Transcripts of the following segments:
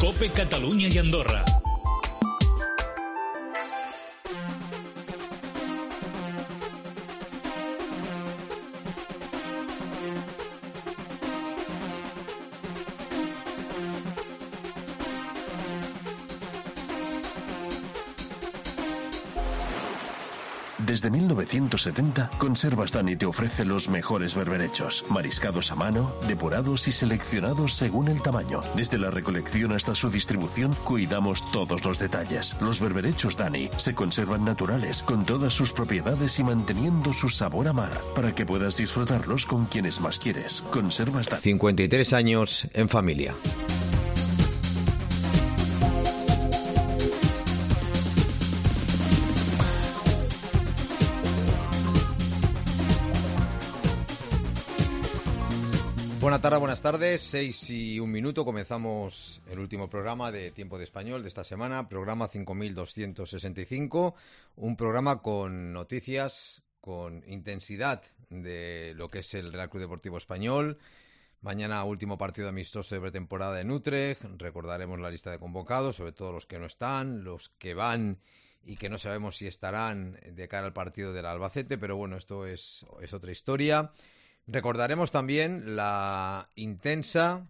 COPE Catalunya i Andorra. Desde 1970, Conservas Dani te ofrece los mejores berberechos, mariscados a mano, depurados y seleccionados según el tamaño. Desde la recolección hasta su distribución, cuidamos todos los detalles. Los berberechos Dani se conservan naturales, con todas sus propiedades y manteniendo su sabor a mar, para que puedas disfrutarlos con quienes más quieres. Conservas Dani. 53 años en familia. Buenas tardes, 6:01, comenzamos el último programa de Tiempo de Español de esta semana, programa 5265, un programa con noticias, con intensidad de lo que es el Real Club Deportivo Español. Mañana último partido amistoso de pretemporada en Utrecht, recordaremos la lista de convocados, sobre todo los que no están, los que van y que no sabemos si estarán de cara al partido del Albacete, pero bueno, esto es otra historia. Recordaremos también la intensa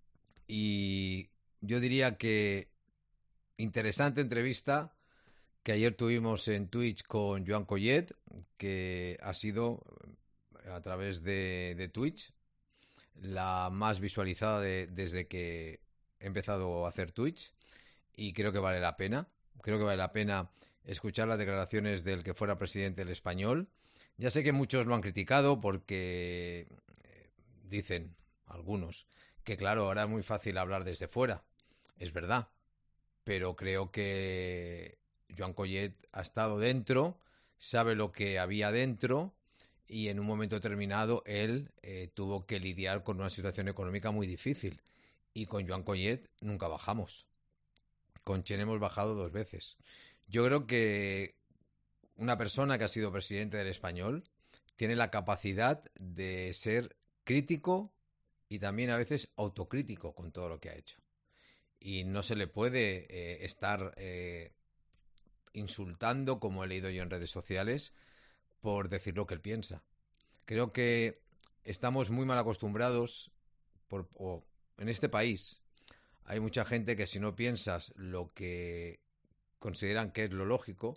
y yo diría que interesante entrevista que ayer tuvimos en Twitch con Joan Collet, que ha sido a través de Twitch la más visualizada desde que he empezado a hacer Twitch, y creo que vale la pena. Creo que vale la pena escuchar las declaraciones del que fuera presidente del Español. Ya sé que muchos lo han criticado porque dicen algunos que claro, ahora es muy fácil hablar desde fuera. Es verdad, pero creo que Joan Collet ha estado dentro, sabe lo que había dentro y en un momento determinado él tuvo que lidiar con una situación económica muy difícil. Y con Joan Collet nunca bajamos. Con Chen hemos bajado 2 veces. Yo creo que una persona que ha sido presidente del Español tiene la capacidad de ser crítico y también a veces autocrítico con todo lo que ha hecho. Y no se le puede estar insultando, como he leído yo en redes sociales, por decir lo que él piensa. Creo que estamos muy mal acostumbrados en este país. Hay mucha gente que si no piensas lo que consideran que es lo lógico,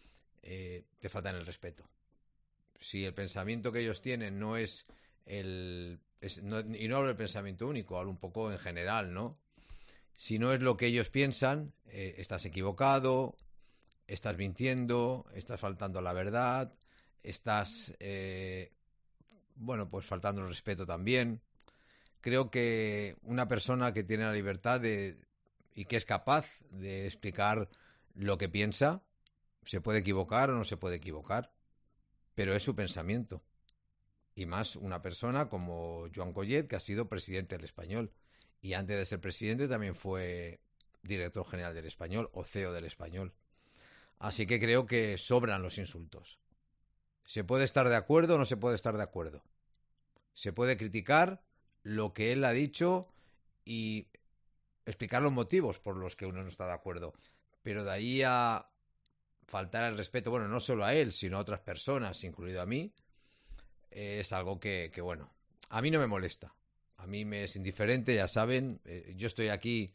te faltan el respeto. Si el pensamiento que ellos tienen no es y no hablo del pensamiento único, hablo un poco en general, ¿no? Si no es lo que ellos piensan, estás equivocado, estás mintiendo, estás faltando a la verdad, estás, pues faltando el respeto también. Creo que una persona que tiene la libertad y que es capaz de explicar lo que piensa, se puede equivocar o no se puede equivocar, pero es su pensamiento. Y más una persona como Joan Collet, que ha sido presidente del Español. Y antes de ser presidente también fue director general del Español o CEO del Español. Así que creo que sobran los insultos. Se puede estar de acuerdo o no se puede estar de acuerdo. Se puede criticar lo que él ha dicho y explicar los motivos por los que uno no está de acuerdo. Pero de ahí a faltar el respeto, bueno, no solo a él, sino a otras personas, incluido a mí, es algo que a mí no me molesta. A mí me es indiferente, ya saben, yo estoy aquí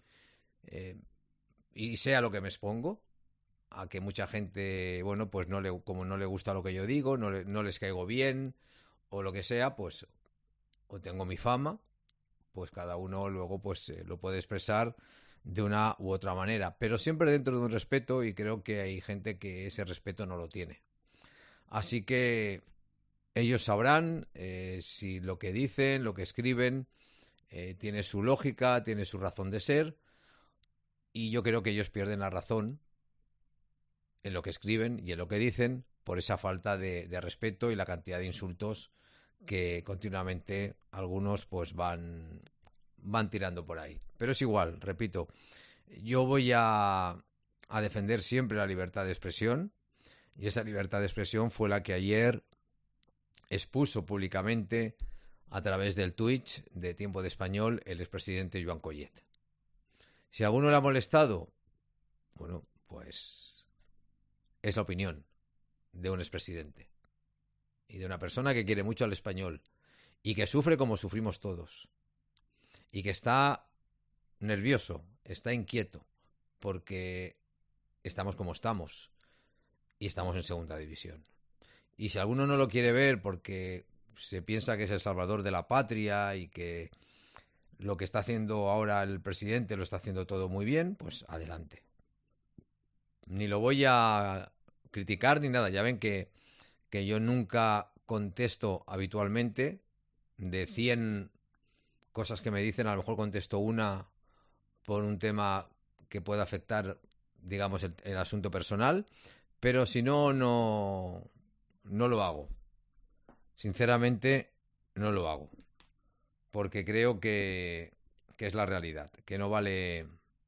y sé a lo que me expongo, a que mucha gente, pues como no le gusta lo que yo digo, no les caigo bien, o lo que sea, pues, o tengo mi fama, pues cada uno luego lo puede expresar de una u otra manera, pero siempre dentro de un respeto, y creo que hay gente que ese respeto no lo tiene. Así que ellos sabrán si lo que dicen, lo que escriben, tiene su lógica, tiene su razón de ser, y yo creo que ellos pierden la razón en lo que escriben y en lo que dicen por esa falta de respeto y la cantidad de insultos que continuamente algunos pues van tirando por ahí. Pero es igual, repito, yo voy a defender siempre la libertad de expresión, y esa libertad de expresión fue la que ayer expuso públicamente a través del Twitch de Tiempo de Español el expresidente Joan Collet. Si a alguno le ha molestado, bueno, pues es la opinión de un expresidente y de una persona que quiere mucho al Español y que sufre como sufrimos todos y que está nervioso, está inquieto porque estamos como estamos y estamos en segunda división. Y si alguno no lo quiere ver porque se piensa que es el salvador de la patria y que lo que está haciendo ahora el presidente lo está haciendo todo muy bien, pues adelante. Ni lo voy a criticar ni nada. Ya ven que yo nunca contesto habitualmente. De 100 cosas que me dicen, a lo mejor contesto una por un tema que pueda afectar, digamos, el asunto personal. Pero si no, no lo hago. Sinceramente, no lo hago. Porque creo que es la realidad. Que no vale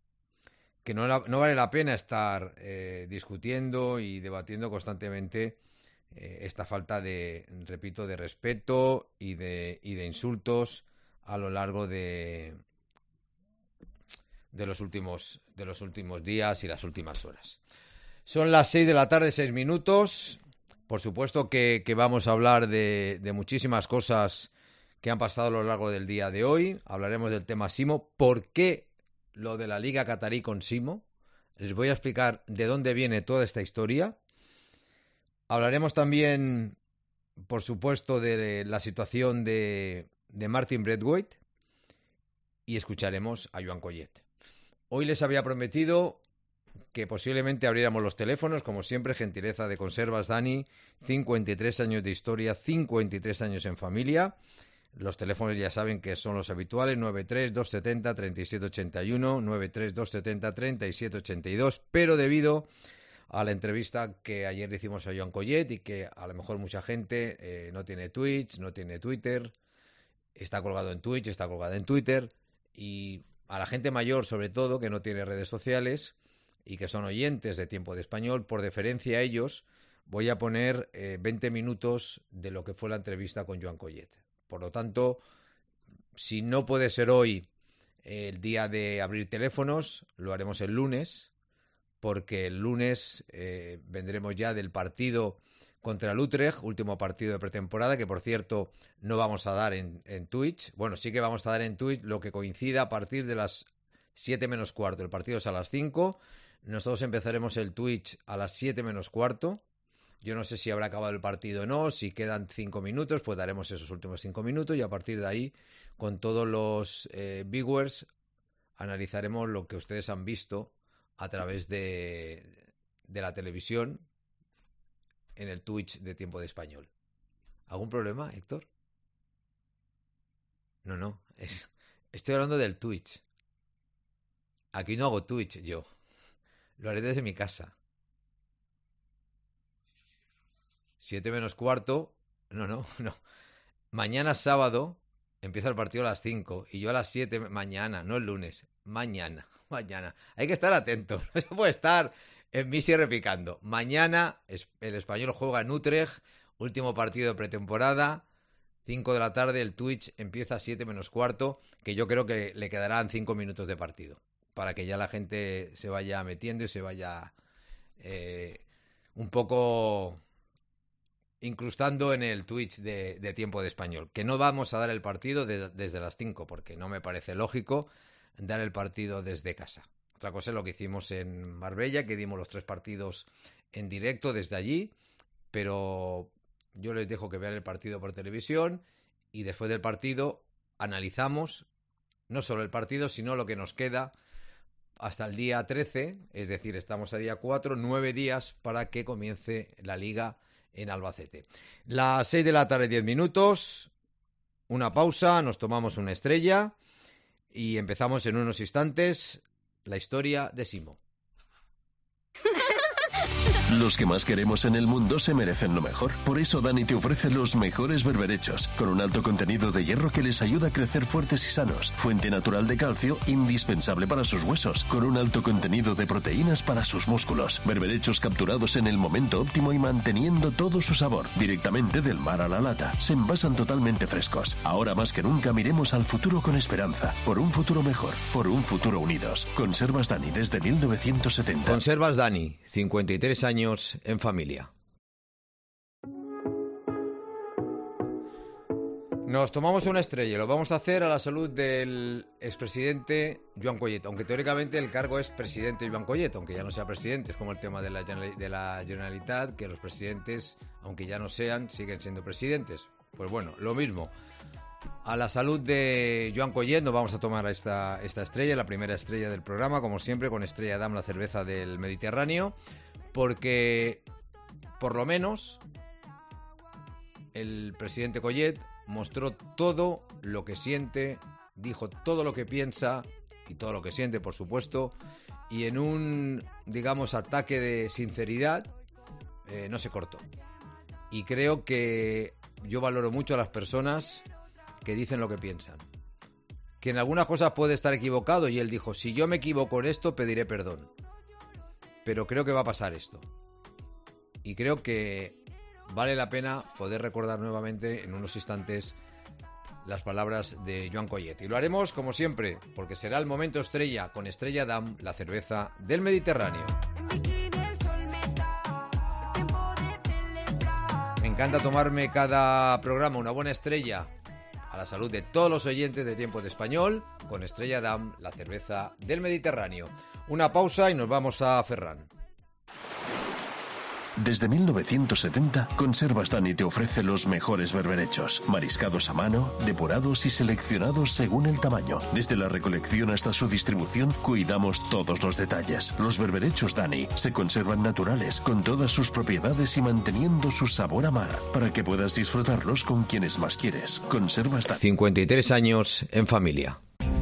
la pena estar discutiendo y debatiendo constantemente esta falta de, repito, de respeto y de insultos a lo largo de los últimos días y las últimas horas. Son las 6 de la tarde, 6 minutos. Por supuesto que vamos a hablar de muchísimas cosas que han pasado a lo largo del día de hoy. Hablaremos del tema Simo. ¿Por qué lo de la Liga Catarí con Simo? Les voy a explicar de dónde viene toda esta historia. Hablaremos también, por supuesto, de la situación de Martin Braithwaite y escucharemos a Joan Collet. Hoy les había prometido que posiblemente abriéramos los teléfonos, como siempre, gentileza de Conservas Dani, 53 años de historia, 53 años en familia. Los teléfonos ya saben que son los habituales, 93-270-3781, 93-270-3782, pero debido a la entrevista que ayer le hicimos a Joan Collet y que a lo mejor mucha gente no tiene Twitch, no tiene Twitter, está colgado en Twitch, está colgado en Twitter, y a la gente mayor sobre todo, que no tiene redes sociales y que son oyentes de Tiempo de Español, por deferencia a ellos, voy a poner 20 minutos de lo que fue la entrevista con Joan Collet. Por lo tanto, si no puede ser hoy el día de abrir teléfonos, lo haremos el lunes, porque el lunes vendremos ya del partido contra el Utrecht, último partido de pretemporada, que por cierto no vamos a dar en Twitch. Bueno, sí que vamos a dar en Twitch lo que coincida a partir de las 7 menos cuarto. El partido es a las 5. Nosotros empezaremos el Twitch a las 7 menos cuarto. Yo no sé si habrá acabado el partido o no. Si quedan 5 minutos, pues daremos esos últimos 5 minutos y a partir de ahí, con todos los viewers, analizaremos lo que ustedes han visto a través de la televisión en el Twitch de Tiempo de Español. ¿Algún problema, Héctor? No. Estoy hablando del Twitch. Aquí no hago Twitch yo. Lo haré desde mi casa. 7 menos cuarto. No. Mañana sábado empieza el partido a las 5 y yo a las 7 mañana, no el lunes, mañana. Hay que estar atento, no se puede estar en misa repicando. Mañana el Español juega en Utrecht, último partido de pretemporada, 5 de la tarde, el Twitch empieza a 7 menos cuarto, que yo creo que le quedarán 5 minutos de partido, para que ya la gente se vaya metiendo y se vaya un poco incrustando en el Twitch de Tiempo de Español. Que no vamos a dar el partido desde las 5, porque no me parece lógico dar el partido desde casa. Otra cosa es lo que hicimos en Marbella, que dimos los 3 partidos en directo desde allí, pero yo les dejo que vean el partido por televisión y después del partido analizamos no solo el partido, sino lo que nos queda hasta el día 13, es decir, estamos a día 4, 9 días para que comience la Liga en Albacete. Las 6 de la tarde, 10 minutos, una pausa, nos tomamos una estrella y empezamos en unos instantes la historia de Simo. Los que más queremos en el mundo se merecen lo mejor. Por eso Dani te ofrece los mejores berberechos, con un alto contenido de hierro que les ayuda a crecer fuertes y sanos. Fuente natural de calcio, indispensable para sus huesos, con un alto contenido de proteínas para sus músculos. Berberechos capturados en el momento óptimo y manteniendo todo su sabor, directamente del mar a la lata. Se envasan totalmente frescos. Ahora más que nunca miremos al futuro con esperanza. Por un futuro mejor, por un futuro unidos. Conservas Dani desde 1970. Conservas Dani, 53 años en familia. Nos tomamos una estrella y lo vamos a hacer a la salud del expresidente Joan Collet, aunque teóricamente el cargo es presidente Joan Collet, aunque ya no sea presidente. Es como el tema de la Generalitat, que los presidentes, aunque ya no sean, siguen siendo presidentes. Pues bueno, lo mismo. A la salud de Joan Collet nos vamos a tomar esta estrella, la primera estrella del programa, como siempre, con Estrella Damm, la cerveza del Mediterráneo, porque por lo menos el presidente Collet mostró todo lo que siente, dijo todo lo que piensa y todo lo que siente, por supuesto, y en un, digamos, ataque de sinceridad no se cortó. Y creo que yo valoro mucho a las personas que dicen lo que piensan. Que en algunas cosas puede estar equivocado, y él dijo, si yo me equivoco en esto, pediré perdón. Pero creo que va a pasar esto. Y creo que vale la pena poder recordar nuevamente en unos instantes las palabras de Joan Collet. Y lo haremos como siempre, porque será el momento estrella con Estrella Damm, la cerveza del Mediterráneo. Me encanta tomarme cada programa una buena estrella a la salud de todos los oyentes de Tiempo de Español con Estrella Damm, la cerveza del Mediterráneo. Una pausa y nos vamos a Ferran. Desde 1970, Conservas Dani te ofrece los mejores berberechos, mariscados a mano, depurados y seleccionados según el tamaño. Desde la recolección hasta su distribución, cuidamos todos los detalles. Los berberechos Dani se conservan naturales, con todas sus propiedades y manteniendo su sabor a mar, para que puedas disfrutarlos con quienes más quieres. Conservas Dani. 53 años en familia.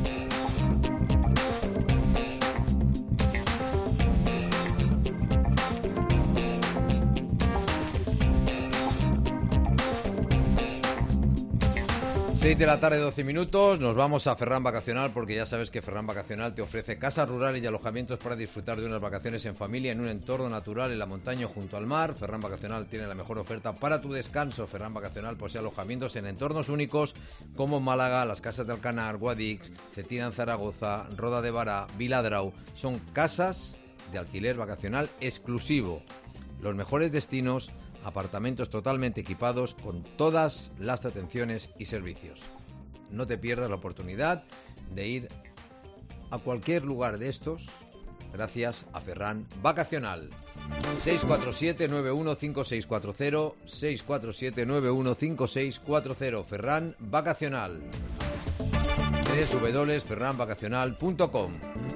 Seis de la tarde, 12 minutos, nos vamos a Ferran Vacacional, porque ya sabes que Ferran Vacacional te ofrece casas rurales y alojamientos para disfrutar de unas vacaciones en familia en un entorno natural en la montaña junto al mar. Ferran Vacacional tiene la mejor oferta para tu descanso. Ferran Vacacional posee alojamientos en entornos únicos como Málaga, las Casas de Alcanar, Guadix, Cetina en Zaragoza, Roda de Bará, Viladrau. Son casas de alquiler vacacional exclusivo. Los mejores destinos, apartamentos totalmente equipados con todas las atenciones y servicios. No te pierdas la oportunidad de ir a cualquier lugar de estos gracias a Ferran Vacacional. 647-915640, 647-915640, Ferran Vacacional. www.ferranvacacional.com.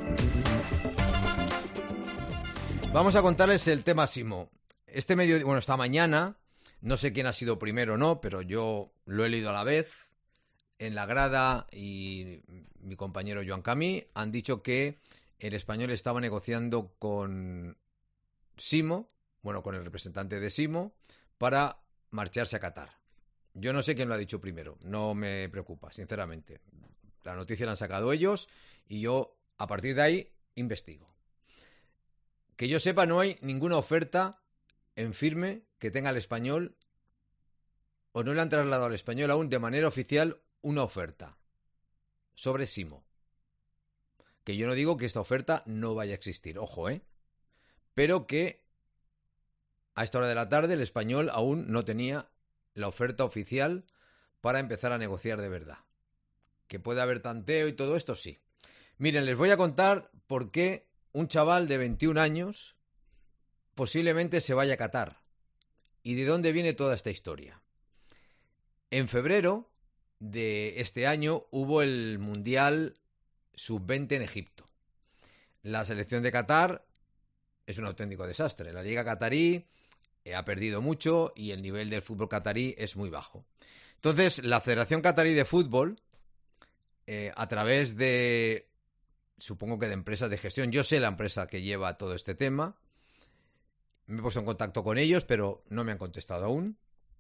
Vamos a contarles el tema Simo. Esta mañana, no sé quién ha sido primero o no, pero yo lo he leído a la vez. En la grada, y mi compañero Joan Camí han dicho que el Español estaba negociando con Simo, con el representante de Simo, para marcharse a Qatar. Yo no sé quién lo ha dicho primero, no me preocupa, sinceramente. La noticia la han sacado ellos y yo, a partir de ahí, investigo. Que yo sepa, no hay ninguna oferta en firme que tenga el Español, o no le han trasladado al Español aún de manera oficial una oferta sobre Simo. Que yo no digo que esta oferta no vaya a existir, ojo, pero que a esta hora de la tarde el Español aún no tenía la oferta oficial para empezar a negociar de verdad. Que puede haber tanteo y todo esto, sí. Miren, les voy a contar por qué un chaval de 21 años posiblemente se vaya a Qatar. ¿Y de dónde viene toda esta historia? En febrero de este año hubo el Mundial Sub-20 en Egipto. La selección de Qatar es un auténtico desastre. La liga qatarí ha perdido mucho y el nivel del fútbol qatarí es muy bajo. Entonces, la Federación Qatarí de Fútbol, a través de, supongo que de empresas de gestión, yo sé la empresa que lleva todo este tema, Me he puesto en contacto con ellos, pero no me han contestado aún.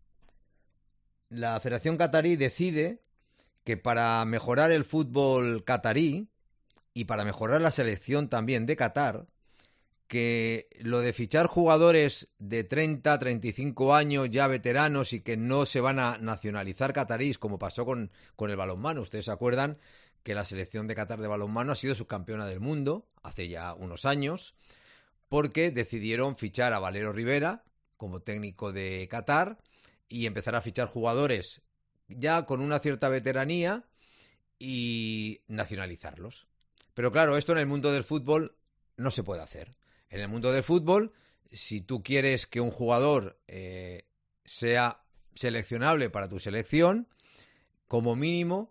La Federación Qatarí decide que para mejorar el fútbol qatarí y para mejorar la selección también de Qatar, que lo de fichar jugadores de 30, 35 años ya veteranos y que no se van a nacionalizar catarís, como pasó con el balonmano. Ustedes se acuerdan que la selección de Qatar de balonmano ha sido subcampeona del mundo hace ya unos años, porque decidieron fichar a Valero Rivera como técnico de Qatar y empezar a fichar jugadores ya con una cierta veteranía y nacionalizarlos. Pero claro, esto en el mundo del fútbol no se puede hacer. En el mundo del fútbol, si tú quieres que un jugador sea seleccionable para tu selección, como mínimo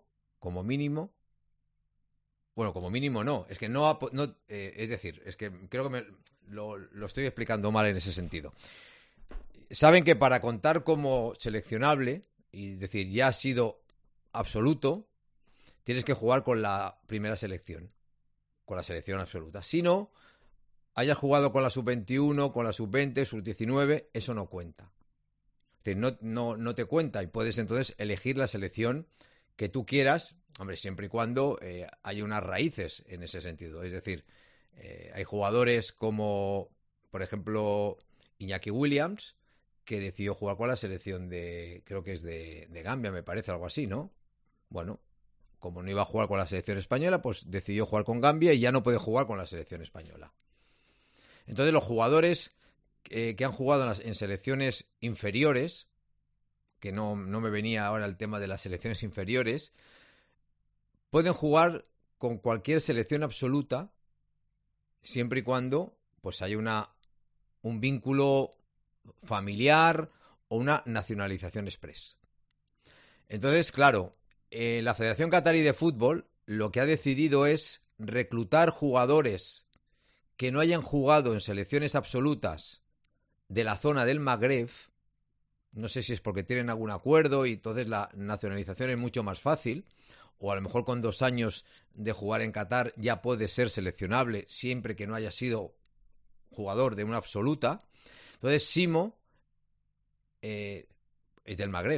no, es que no, es decir, es que creo que lo estoy explicando mal en ese sentido. Saben que para contar como seleccionable, y decir, ya ha sido absoluto, tienes que jugar con la primera selección, con la selección absoluta. Si no, hayas jugado con la sub-21, con la sub-20, sub-19, eso no cuenta. Es decir, no te cuenta y puedes entonces elegir la selección que tú quieras, hombre, siempre y cuando haya unas raíces en ese sentido. Es decir, hay jugadores como, por ejemplo, Iñaki Williams, que decidió jugar con la selección creo que es de Gambia, me parece, algo así, ¿no? Bueno, como no iba a jugar con la selección española, pues decidió jugar con Gambia y ya no puede jugar con la selección española. Entonces los jugadores que han jugado en selecciones inferiores, que no me venía ahora el tema de las selecciones inferiores, pueden jugar con cualquier selección absoluta siempre y cuando pues haya un vínculo familiar o una nacionalización express. Entonces, claro, la Federación Qatarí de Fútbol lo que ha decidido es reclutar jugadores que no hayan jugado en selecciones absolutas de la zona del Magreb. No sé si es porque tienen algún acuerdo y entonces la nacionalización es mucho más fácil, o a lo mejor con 2 años de jugar en Qatar ya puede ser seleccionable siempre que no haya sido jugador de una absoluta. Entonces Simo es del Magreb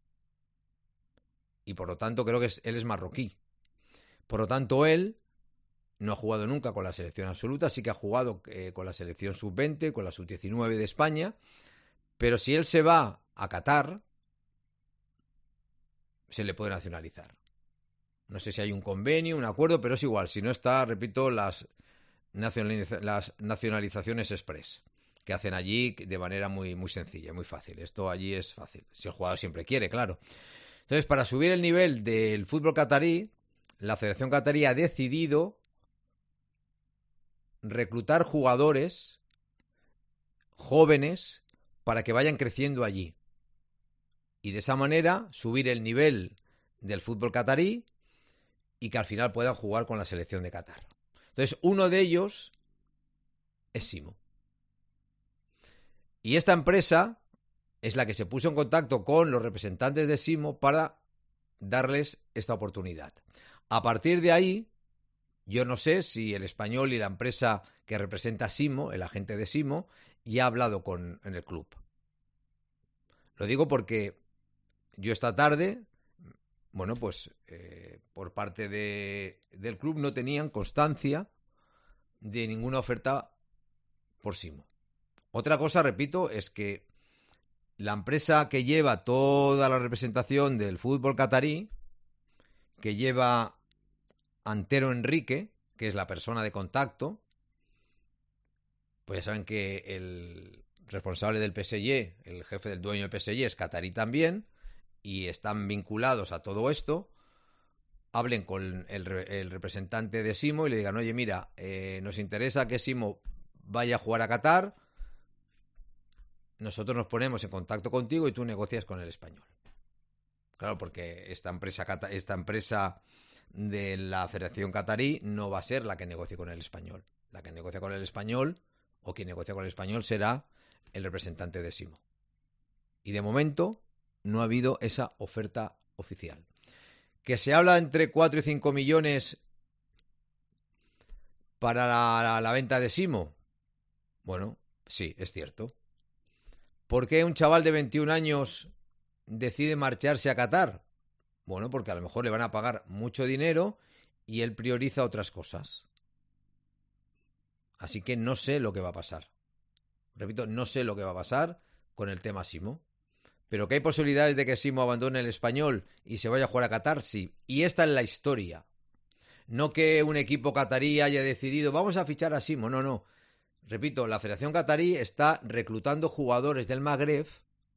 y por lo tanto creo que él es marroquí. Por lo tanto él no ha jugado nunca con la selección absoluta, sí que ha jugado con la selección sub-20, con la sub-19 de España, pero si él se va a Qatar, se le puede nacionalizar. No sé si hay un convenio, un acuerdo, pero es igual. Si no está, repito, las nacionalizaciones express que hacen allí de manera muy, muy sencilla, muy fácil. Esto allí es fácil, si el jugador siempre quiere, claro. Entonces, para subir el nivel del fútbol qatarí, la Federación Qatarí ha decidido reclutar jugadores jóvenes para que vayan creciendo allí. Y de esa manera subir el nivel del fútbol qatarí y que al final puedan jugar con la selección de Qatar. Entonces, uno de ellos es Simo. Y esta empresa es la que se puso en contacto con los representantes de Simo para darles esta oportunidad. A partir de ahí, yo no sé si el Español y la empresa que representa a Simo, el agente de Simo, ya ha hablado en el club. Lo digo porque yo esta tarde, bueno, pues por parte del club no tenían constancia de ninguna oferta por Simo. Otra cosa, repito, es que la empresa que lleva toda la representación del fútbol qatarí, que lleva Antero Enrique, que es la persona de contacto, pues ya saben que el responsable del PSG, el jefe del dueño del PSG, es qatarí también, y están vinculados a todo esto. Hablen con el representante de Simo y le digan, oye, mira, nos interesa que Simo vaya a jugar a Qatar, nosotros nos ponemos en contacto contigo y tú negocias con el Español. Claro, porque esta empresa de la Federación Qatarí no va a ser la que negocie con el Español. La que negocia con el Español, o quien negocia con el Español, será el representante de Simo. Y de momento no ha habido esa oferta oficial. Que se habla entre 4 y 5 millones para la venta de Simo. Bueno, Sí, es cierto. ¿Por qué un chaval de 21 años decide marcharse a Qatar? Bueno, porque a lo mejor le van a pagar mucho dinero y él prioriza otras cosas. Así que no sé lo que va a pasar. Repito, no sé lo que va a pasar con el tema Simo. Pero que hay posibilidades de que Simo abandone el Español y se vaya a jugar a Qatar, sí. Y esta es la historia. No que un equipo catarí haya decidido, vamos a fichar a Simo. No, no. Repito, la Federación Catarí está reclutando jugadores del Magreb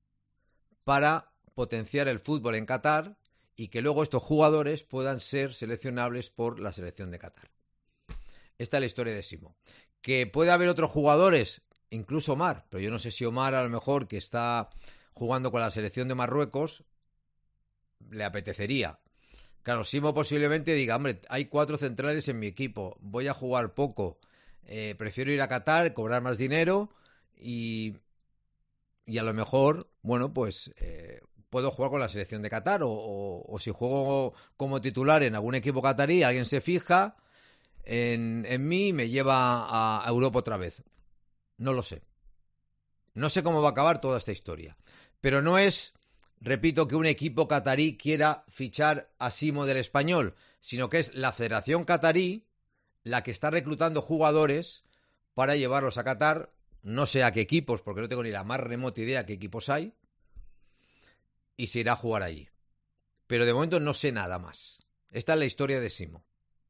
para potenciar el fútbol en Qatar y que luego estos jugadores puedan ser seleccionables por la selección de Qatar. Esta es la historia de Simo. Que puede haber otros jugadores, incluso Omar, pero yo no sé si Omar a lo mejor que está jugando con la selección de Marruecos le apetecería. Claro, Simo posiblemente diga, hombre, hay 4 centrales en mi equipo, voy a jugar poco, prefiero ir a Qatar, cobrar más dinero y a lo mejor, bueno, pues puedo jugar con la selección de Qatar o si juego como titular en algún equipo catarí, alguien se fija en mí y me lleva a Europa otra vez. No lo sé. No sé cómo va a acabar toda esta historia. Pero no es, repito, que un equipo catarí quiera fichar a Simo del Español, sino que es la Federación Catarí la que está reclutando jugadores para llevarlos a Qatar. No sé a qué equipos, porque no tengo ni la más remota idea qué equipos hay, y se irá a jugar allí. Pero de momento no sé nada más. Esta es la historia de Simo.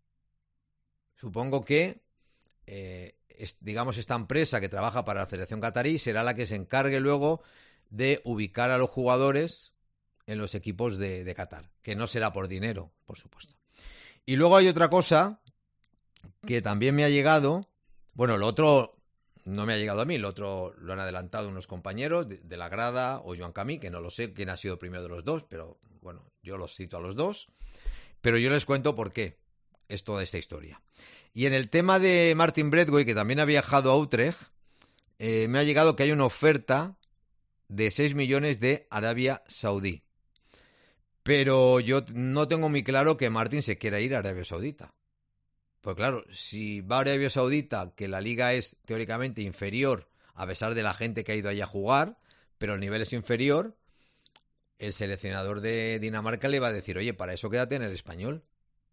Supongo que, digamos, esta empresa que trabaja para la Federación Catarí será la que se encargue luego de ubicar a los jugadores en los equipos de Qatar, que no será por dinero, por supuesto. Y luego hay otra cosa que también me ha llegado. Bueno, lo otro no me ha llegado a mí, lo otro lo han adelantado unos compañeros de la grada o Joan Camí, que no lo sé quién ha sido primero de los dos, pero bueno, yo los cito a los dos. Pero yo les cuento por qué es toda esta historia. Y en el tema de Martin Braithwaite, que también ha viajado a Utrecht, me ha llegado que hay una oferta de 6 millones de Arabia Saudí. Pero yo no tengo muy claro que Martin se quiera ir a Arabia Saudita. Pues claro, si va a Arabia Saudita, que la liga es teóricamente inferior, a pesar de la gente que ha ido allá a jugar, pero el nivel es inferior, el seleccionador de Dinamarca le va a decir, oye, para eso quédate en el Español.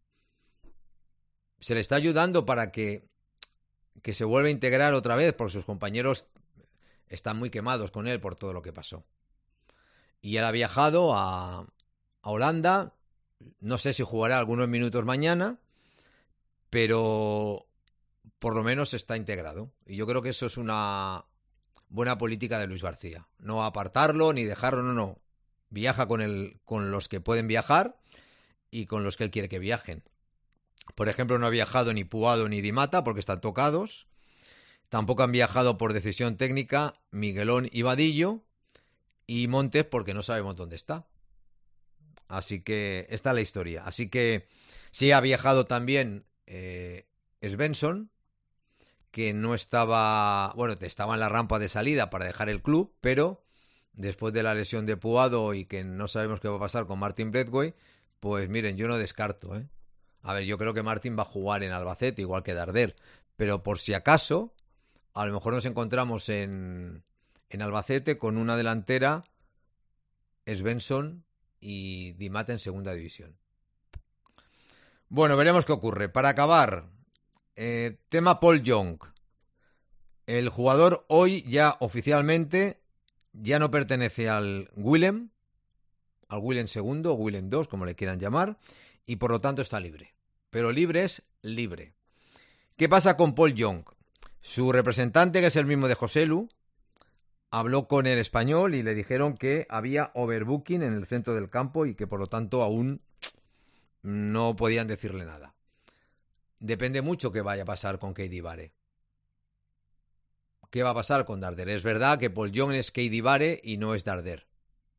Se le está ayudando para que se vuelva a integrar otra vez, porque sus compañeros están muy quemados con él por todo lo que pasó. Y él ha viajado a Holanda, no sé si jugará algunos minutos mañana, pero por lo menos está integrado. Y yo creo que eso es una buena política de Luis García. No apartarlo ni dejarlo, no. Viaja con los que pueden viajar y con los que él quiere que viajen. Por ejemplo, no ha viajado ni Puado ni Di Mata porque están tocados. Tampoco han viajado por decisión técnica Miguelón y Vadillo. Y Montes porque no sabemos dónde está. Así que esta es la historia. Así que sí ha viajado también Svensson, que no estaba, bueno, estaba en la rampa de salida para dejar el club, pero después de la lesión de Puado y que no sabemos qué va a pasar con Martin Braithwaite, pues miren, yo no descarto, ¿eh? A ver, yo creo que Martin va a jugar en Albacete, igual que Darder, pero por si acaso, a lo mejor nos encontramos en Albacete con una delantera, Svensson y Di Mata en segunda división. Bueno, veremos qué ocurre. Para acabar, tema Paul Young. El jugador hoy ya oficialmente ya no pertenece al Willem II, o Willem II, como le quieran llamar, y por lo tanto está libre. Pero libre es libre. ¿Qué pasa con Paul Young? Su representante, que es el mismo de Joselu, habló con el Español y le dijeron que había overbooking en el centro del campo y que por lo tanto aún no podían decirle nada. Depende mucho qué vaya a pasar con Keidi Bare. ¿Qué va a pasar con Darder? Es verdad que Paul Young es Keidi Bare y no es Darder.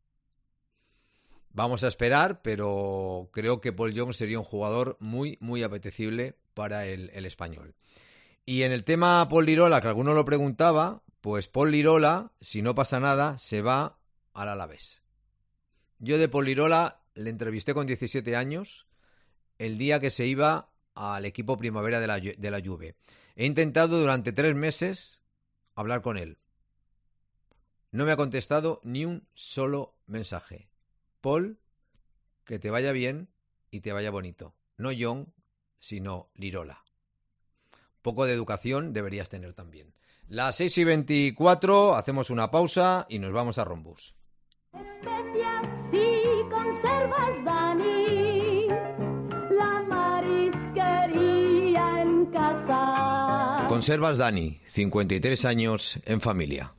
Vamos a esperar, pero creo que Paul Young sería un jugador muy, muy apetecible para el Español. Y en el tema Paul Lirola, que alguno lo preguntaba, pues Paul Lirola, si no pasa nada, se va al Alavés. Yo de Paul Lirola le entrevisté con 17 años, el día que se iba al equipo primavera de la Juve. He intentado durante 3 meses hablar con él. No me ha contestado ni un solo mensaje. Paul, que te vaya bien y te vaya bonito. No John, sino Lirola. Poco de educación deberías tener también. Las 6:24, hacemos una pausa y nos vamos a Rombus. Especias y conservas, Dani, la marisquería en casa. Conservas Dani, 53 años en familia.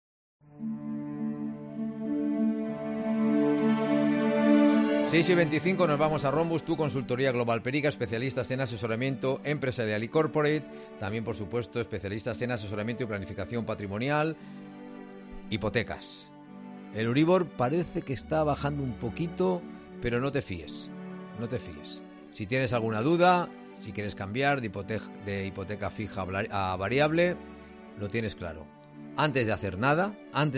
Seis y 25 nos vamos a Rombus, tu consultoría global Perica, especialistas en asesoramiento empresarial y corporate, también por supuesto especialistas en asesoramiento y planificación patrimonial, hipotecas. El Euribor parece que está bajando un poquito, pero no te fíes, no te fíes. Si tienes alguna duda, si quieres cambiar de hipoteca fija a variable, lo tienes claro. Antes de hacer nada,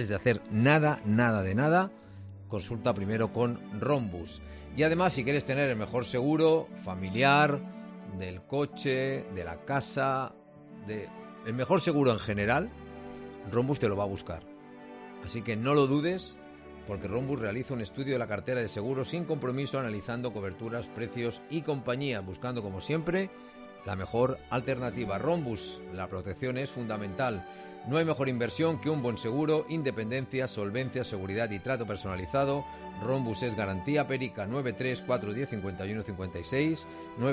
consulta primero con Rombus. Y además, si quieres tener el mejor seguro familiar, del coche, de la casa, el mejor seguro en general, Rombus te lo va a buscar. Así que no lo dudes, porque Rombus realiza un estudio de la cartera de seguros sin compromiso, analizando coberturas, precios y compañía, buscando como siempre la mejor alternativa. Rombus, la protección es fundamental. No hay mejor inversión que un buen seguro, independencia, solvencia, seguridad y trato personalizado. Rombus es garantía Perica. 934105156,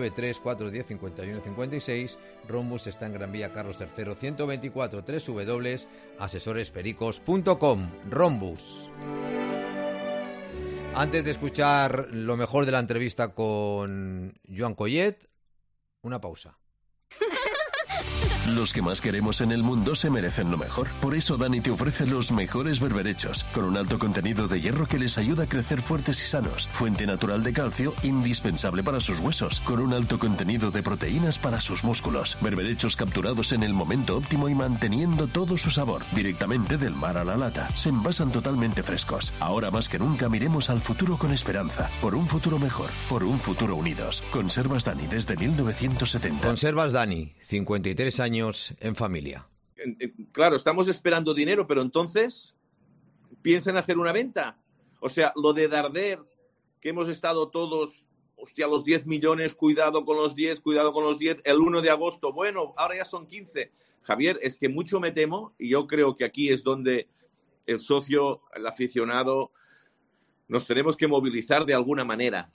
934105156. Rombus está en Gran Vía Carlos III 124, www.asesorespericos.com. Rombus. Antes de escuchar lo mejor de la entrevista con Joan Collet, una pausa. Los que más queremos en el mundo se merecen lo mejor. Por eso Dani te ofrece los mejores berberechos, con un alto contenido de hierro que les ayuda a crecer fuertes y sanos. Fuente natural de calcio, indispensable para sus huesos, con un alto contenido de proteínas para sus músculos. Berberechos capturados en el momento óptimo y manteniendo todo su sabor, directamente del mar a la lata. Se envasan totalmente frescos. Ahora más que nunca miremos al futuro con esperanza. Por un futuro mejor, por un futuro unidos. Conservas Dani desde 1970. Conservas Dani, 53 años en familia. Claro, estamos esperando dinero, pero entonces piensan hacer una venta. O sea, lo de Darder, que hemos estado todos, hostia, los 10 millones, cuidado con los 10, el 1 de agosto, bueno, ahora ya son 15. Javier, es que mucho me temo, y yo creo que aquí es donde el socio, el aficionado, nos tenemos que movilizar de alguna manera,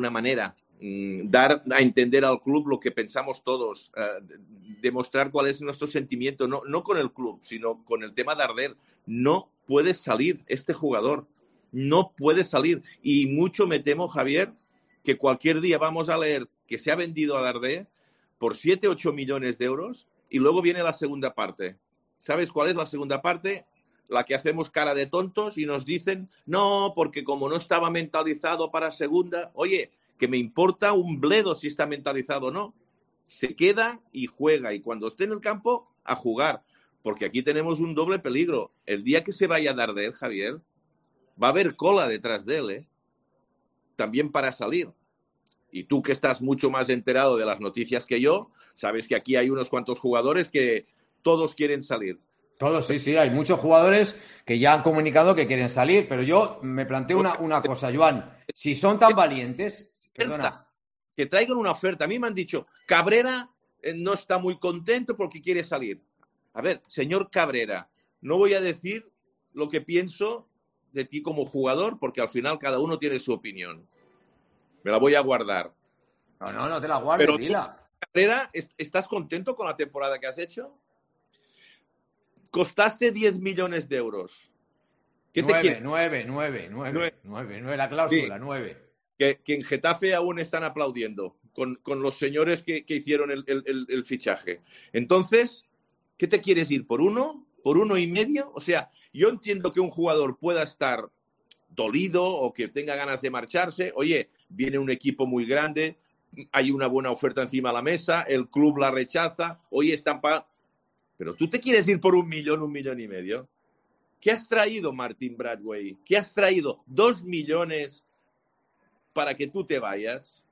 dar a entender al club lo que pensamos todos, demostrar cuál es nuestro sentimiento, no con el club, sino con el tema de Darder. No puede salir este jugador, no puede salir. Y mucho me temo, Javier, que cualquier día vamos a leer que se ha vendido a Darder por 7-8 millones de euros y luego viene la segunda parte. ¿Sabes cuál es la segunda parte? La que hacemos cara de tontos y nos dicen, no, porque como no estaba mentalizado para segunda, oye, que me importa un bledo si está mentalizado o no. Se queda y juega, y cuando esté en el campo, a jugar. Porque aquí tenemos un doble peligro. El día que se vaya a Darder, Javier, va a haber cola detrás de él, también para salir. Y tú, que estás mucho más enterado de las noticias que yo, sabes que aquí hay unos cuantos jugadores que todos quieren salir. Todos, sí, hay muchos jugadores que ya han comunicado que quieren salir, pero yo me planteo una cosa, Joan. Si son tan valientes... Perdona. Que traigan una oferta. A mí me han dicho, Cabrera no está muy contento porque quiere salir. A ver, señor Cabrera, no voy a decir lo que pienso de ti como jugador, porque al final cada uno tiene su opinión. Me la voy a guardar. No te la guardes, pero dila. Tú, Cabrera, ¿estás contento con la temporada que has hecho? Costaste 10 millones de euros. ¿Qué te quieres? 9, la cláusula, sí. 9. Que en Getafe aún están aplaudiendo con los señores que hicieron el fichaje. Entonces, ¿qué te quieres ir? ¿Por 1? ¿Por 1,5? O sea, yo entiendo que un jugador pueda estar dolido o que tenga ganas de marcharse. Oye, viene un equipo muy grande, hay una buena oferta encima de la mesa, el club la rechaza, oye, están pagando. Pero tú te quieres ir por 1 millón, 1,5 millones. ¿Qué has traído, Martin Bradway? ¿Qué has traído? 2 millones para que tú te vayas.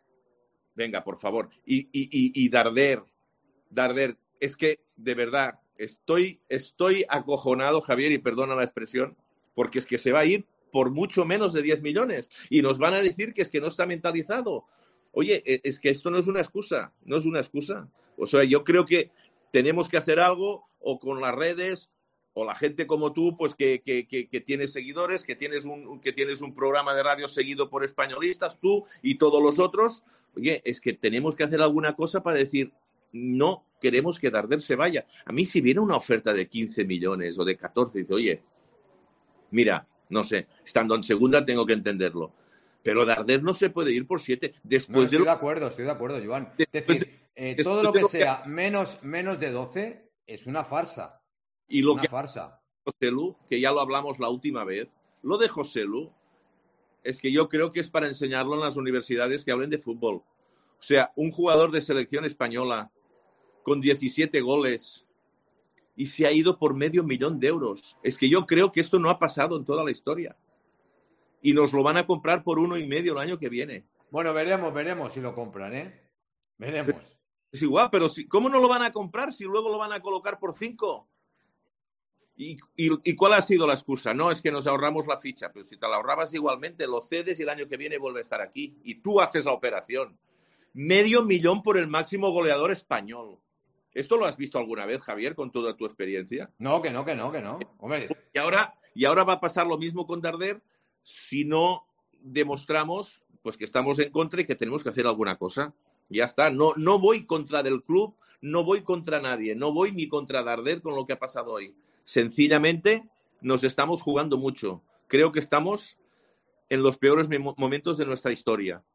Venga, por favor. Y Darder, es que, de verdad, Estoy acojonado, Javier, y perdona la expresión, porque es que se va a ir por mucho menos de 10 millones y nos van a decir que es que no está mentalizado. Oye, es que esto no es una excusa, no es una excusa. O sea, yo creo que tenemos que hacer algo o con las redes o la gente como tú, pues que tienes seguidores, que tienes un programa de radio seguido por españolistas, tú y todos los otros. Oye, es que tenemos que hacer alguna cosa para decir, no queremos que Darder se vaya. A mí si viene una oferta de 15 millones o de 14, dice, oye, mira, no sé, estando en segunda tengo que entenderlo. Pero Darder no se puede ir por 7. Después estoy de acuerdo, Joan. Es decir, todo lo que sea menos de 12 es una farsa. Y lo que farsa. José Lu, que ya lo hablamos la última vez, lo de José Lu es que yo creo que es para enseñarlo en las universidades que hablen de fútbol. O sea, un jugador de selección española con 17 goles y se ha ido por $500,000. Es que yo creo que esto no ha pasado en toda la historia. Y nos lo van a comprar por 1,5 el año que viene. Bueno, veremos si lo compran, ¿eh? Veremos. Es igual, pero ¿cómo no lo van a comprar si luego lo van a colocar por 5? ¿Y cuál ha sido la excusa? No, es que nos ahorramos la ficha. Pero si te la ahorrabas igualmente, lo cedes y el año que viene vuelve a estar aquí. Y tú haces la operación. $500,000 por el máximo goleador español. ¿Esto lo has visto alguna vez, Javier, con toda tu experiencia? No, que no. Hombre. Y ahora va a pasar lo mismo con Darder si no demostramos pues que estamos en contra y que tenemos que hacer alguna cosa. Ya está. No voy contra del club, no voy contra nadie, no voy ni contra Darder con lo que ha pasado hoy. Sencillamente nos estamos jugando mucho. Creo que estamos en los peores momentos de nuestra historia.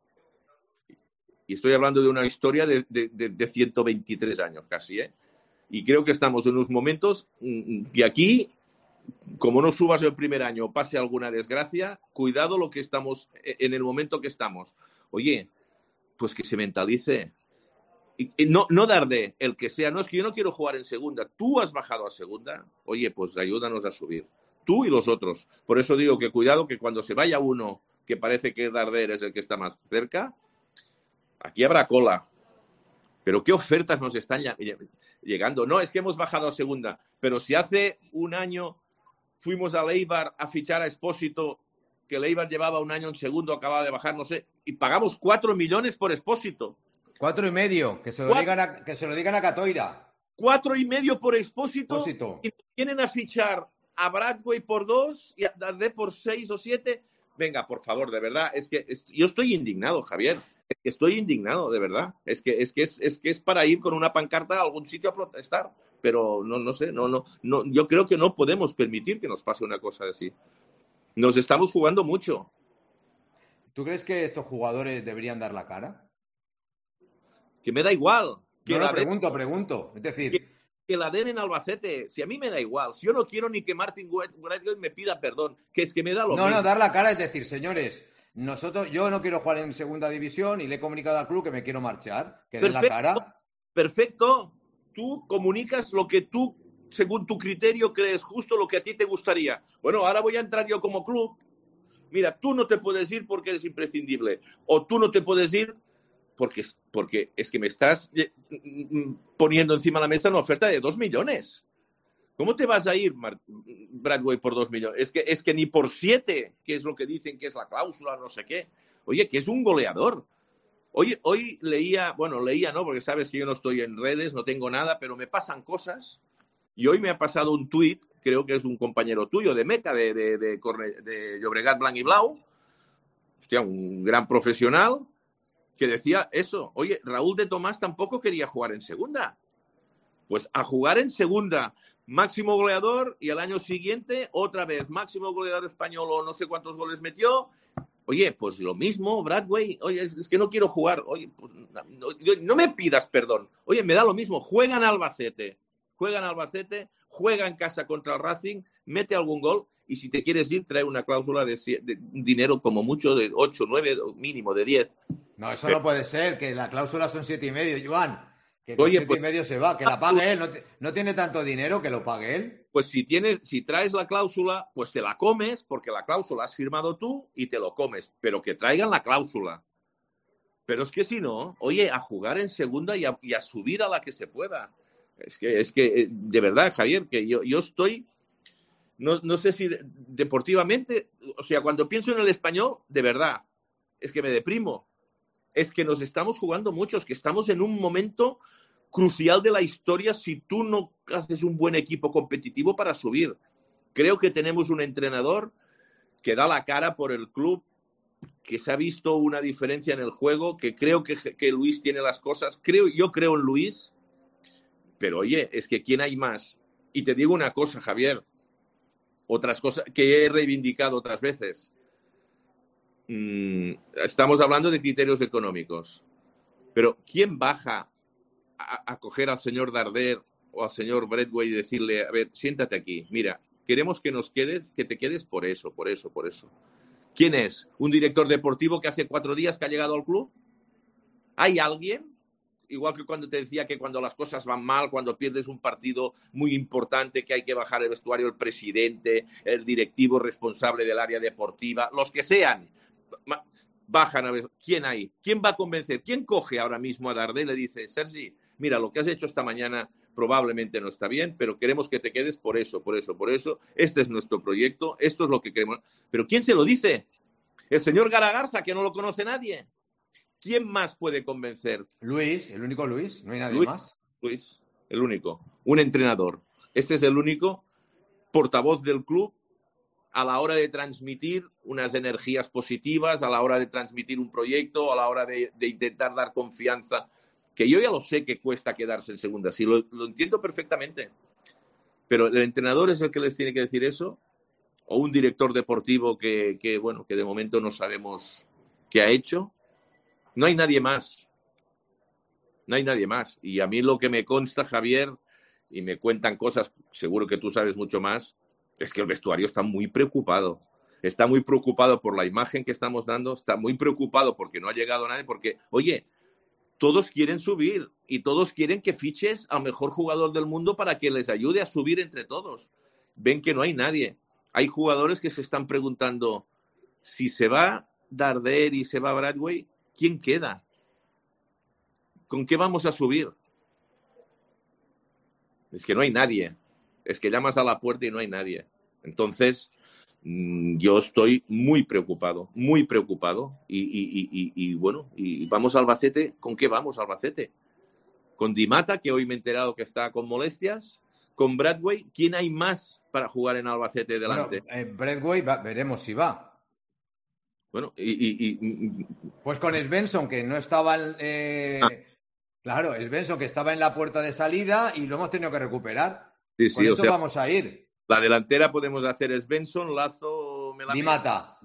Y estoy hablando de una historia de 123 años casi, ¿eh? Y creo que estamos en unos momentos que aquí, como no subas el primer año o pase alguna desgracia, cuidado lo que estamos, en el momento que estamos. Oye, pues que se mentalice. Y no Darder, el que sea. No, es que yo no quiero jugar en segunda. Tú has bajado a segunda. Oye, pues ayúdanos a subir. Tú y los otros. Por eso digo que cuidado que cuando se vaya uno que parece que Darder es el que está más cerca, aquí habrá cola. Pero ¿qué ofertas nos están llegando? No, es que hemos bajado a segunda. Pero si hace un año fuimos a Eibar a fichar a Expósito, que el Eibar llevaba un año en segundo, acababa de bajar, no sé, y pagamos 4 millones por Expósito. 4,5, que se lo digan a Catoira. 4,5 por Expósito. Y vienen a fichar a Bradway por 2 y a Darder por 6 o 7. Venga, por favor, de verdad, yo estoy indignado, Javier. Estoy indignado, de verdad. Es que es para ir con una pancarta a algún sitio a protestar. Pero no sé, no. Yo creo que no podemos permitir que nos pase una cosa así. Nos estamos jugando mucho. ¿Tú crees que estos jugadores deberían dar la cara? Que me da igual. Pregunto. Es decir, que la den en Albacete. Si a mí me da igual. Si yo no quiero ni que Martin Bradway me pida perdón. Que es que me da lo mismo. No, dar la cara es decir, señores, yo no quiero jugar en segunda división y le he comunicado al club que me quiero marchar. Que den la cara. Perfecto. Tú comunicas lo que tú, según tu criterio, crees justo, lo que a ti te gustaría. Bueno, ahora voy a entrar yo como club. Mira, tú no te puedes ir porque eres imprescindible. O tú no te puedes ir porque es que me estás poniendo encima de la mesa una oferta de 2 millones. ¿Cómo te vas a ir, Bradway, por 2 millones? Es que ni por 7, que es lo que dicen que es la cláusula, no sé qué. Oye, que es un goleador. Hoy leía, no, porque sabes que yo no estoy en redes, no tengo nada, pero me pasan cosas. Y hoy me ha pasado un tuit, creo que es un compañero tuyo de Meca, de Llobregat Blanc y Blau, hostia, un gran profesional, que decía eso. Oye, Raúl de Tomás tampoco quería jugar en segunda. Pues a jugar en segunda, máximo goleador, y al año siguiente, otra vez, máximo goleador español o no sé cuántos goles metió. Oye, pues lo mismo, Bradway. Oye, es que no quiero jugar. Oye, pues no me pidas perdón. Oye, me da lo mismo. Juegan Albacete, juega en casa contra el Racing, mete algún gol y si te quieres ir, trae una cláusula de dinero como mucho de 8, 9, mínimo de 10. No, eso no puede ser, que la cláusula son 7,5, Joan. Que con 7,5 se va, que la pague él. No tiene tanto dinero, que lo pague él. Pues si traes la cláusula, pues te la comes, porque la cláusula has firmado tú y te lo comes. Pero que traigan la cláusula. Pero es que si no, oye, a jugar en segunda y a subir a la que se pueda. Es que de verdad, Javier, que yo estoy, no sé si deportivamente, o sea, cuando pienso en el Español, de verdad, es que me deprimo. Es que nos estamos jugando mucho, es que estamos en un momento crucial de la historia si tú no haces un buen equipo competitivo para subir. Creo que tenemos un entrenador que da la cara por el club, que se ha visto una diferencia en el juego, que creo que Luis tiene las cosas. Yo creo en Luis, pero oye, es que ¿quién hay más? Y te digo una cosa, Javier, otras cosas que he reivindicado otras veces. Estamos hablando de criterios económicos, pero ¿quién baja a coger al señor Darder o al señor Braithwaite y decirle, a ver, siéntate aquí, mira, queremos que te quedes por eso? ¿Quién es? ¿Un director deportivo que hace 4 días que ha llegado al club? ¿Hay alguien? Igual que cuando te decía que cuando las cosas van mal, cuando pierdes un partido muy importante, que hay que bajar el vestuario, el presidente, el directivo responsable del área deportiva, los que sean, bajan a ver quién hay, quién va a convencer, quién coge ahora mismo a Darder y le dice, Sergi, mira, lo que has hecho esta mañana probablemente no está bien, pero queremos que te quedes por eso. Este es nuestro proyecto, esto es lo que queremos. ¿Pero quién se lo dice? ¿El señor Garagarza, que no lo conoce nadie? ¿Quién más puede convencer? Luis, el único Luis, no hay nadie más. Luis, el único. Un entrenador. Este es el único portavoz del club a la hora de transmitir unas energías positivas, a la hora de transmitir un proyecto, a la hora de intentar dar confianza, que yo ya lo sé que cuesta quedarse en segunda, sí, lo entiendo perfectamente, pero el entrenador es el que les tiene que decir eso, o un director deportivo que de momento no sabemos qué ha hecho. No hay nadie más. Y a mí lo que me consta, Javier, y me cuentan cosas, seguro que tú sabes mucho más, es que el vestuario está muy preocupado. Está muy preocupado por la imagen que estamos dando, está muy preocupado porque no ha llegado nadie, porque, oye, todos quieren subir y todos quieren que fiches al mejor jugador del mundo para que les ayude a subir entre todos. Ven que no hay nadie. Hay jugadores que se están preguntando, si se va Darder y se va Braithwaite, ¿quién queda? ¿Con qué vamos a subir? Es que no hay nadie. Es que llamas a la puerta y no hay nadie. Entonces, yo estoy muy preocupado. Y vamos a Albacete. ¿Con qué vamos a Albacete? Con Di Mata, que hoy me he enterado que está con molestias. Con Braithwaite. ¿Quién hay más para jugar en Albacete delante? Bueno, Braithwaite, veremos si va. Bueno, pues con Svensson, que no estaba Claro, Svensson, que estaba en la puerta de salida y lo hemos tenido que recuperar. Sí, con esto vamos a ir. La delantera podemos hacer Svensson, Lazo, Di Mata.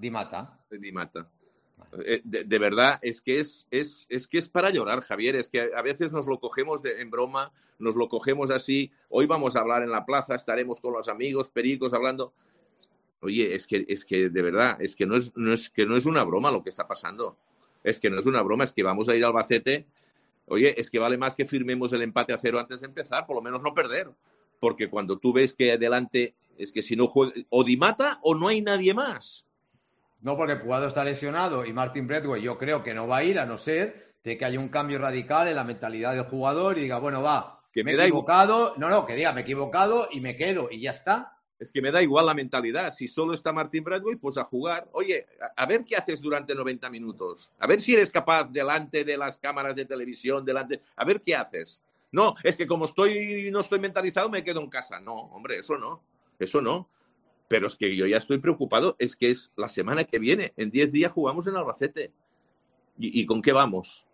De verdad, es que es para llorar, Javier. Es que a veces nos lo cogemos en broma, nos lo cogemos así. Hoy vamos a hablar en la plaza, estaremos con los amigos, pericos, hablando. Oye, es que de verdad, es que no es una broma lo que está pasando. Es que no es una broma, es que vamos a ir al Albacete. Oye, es que vale más que firmemos el empate a 0 antes de empezar, por lo menos no perder. Porque cuando tú ves que adelante, es que si no juega, o Di Mata o no hay nadie más. No, porque Puado está lesionado y Martin Braithwaite yo creo que no va a ir, a no ser de que haya un cambio radical en la mentalidad del jugador y diga, bueno, va, que me he equivocado. No, que diga, me he equivocado y me quedo y ya está. Es que me da igual la mentalidad. Si solo está Martin Braithwaite, pues a jugar. Oye, a ver qué haces durante 90 minutos. A ver si eres capaz delante de las cámaras de televisión, a ver qué haces. No, es que como no estoy mentalizado, me quedo en casa. No, hombre, eso no. Pero es que yo ya estoy preocupado. Es que es la semana que viene. En 10 días jugamos en Albacete. ¿Y con qué vamos?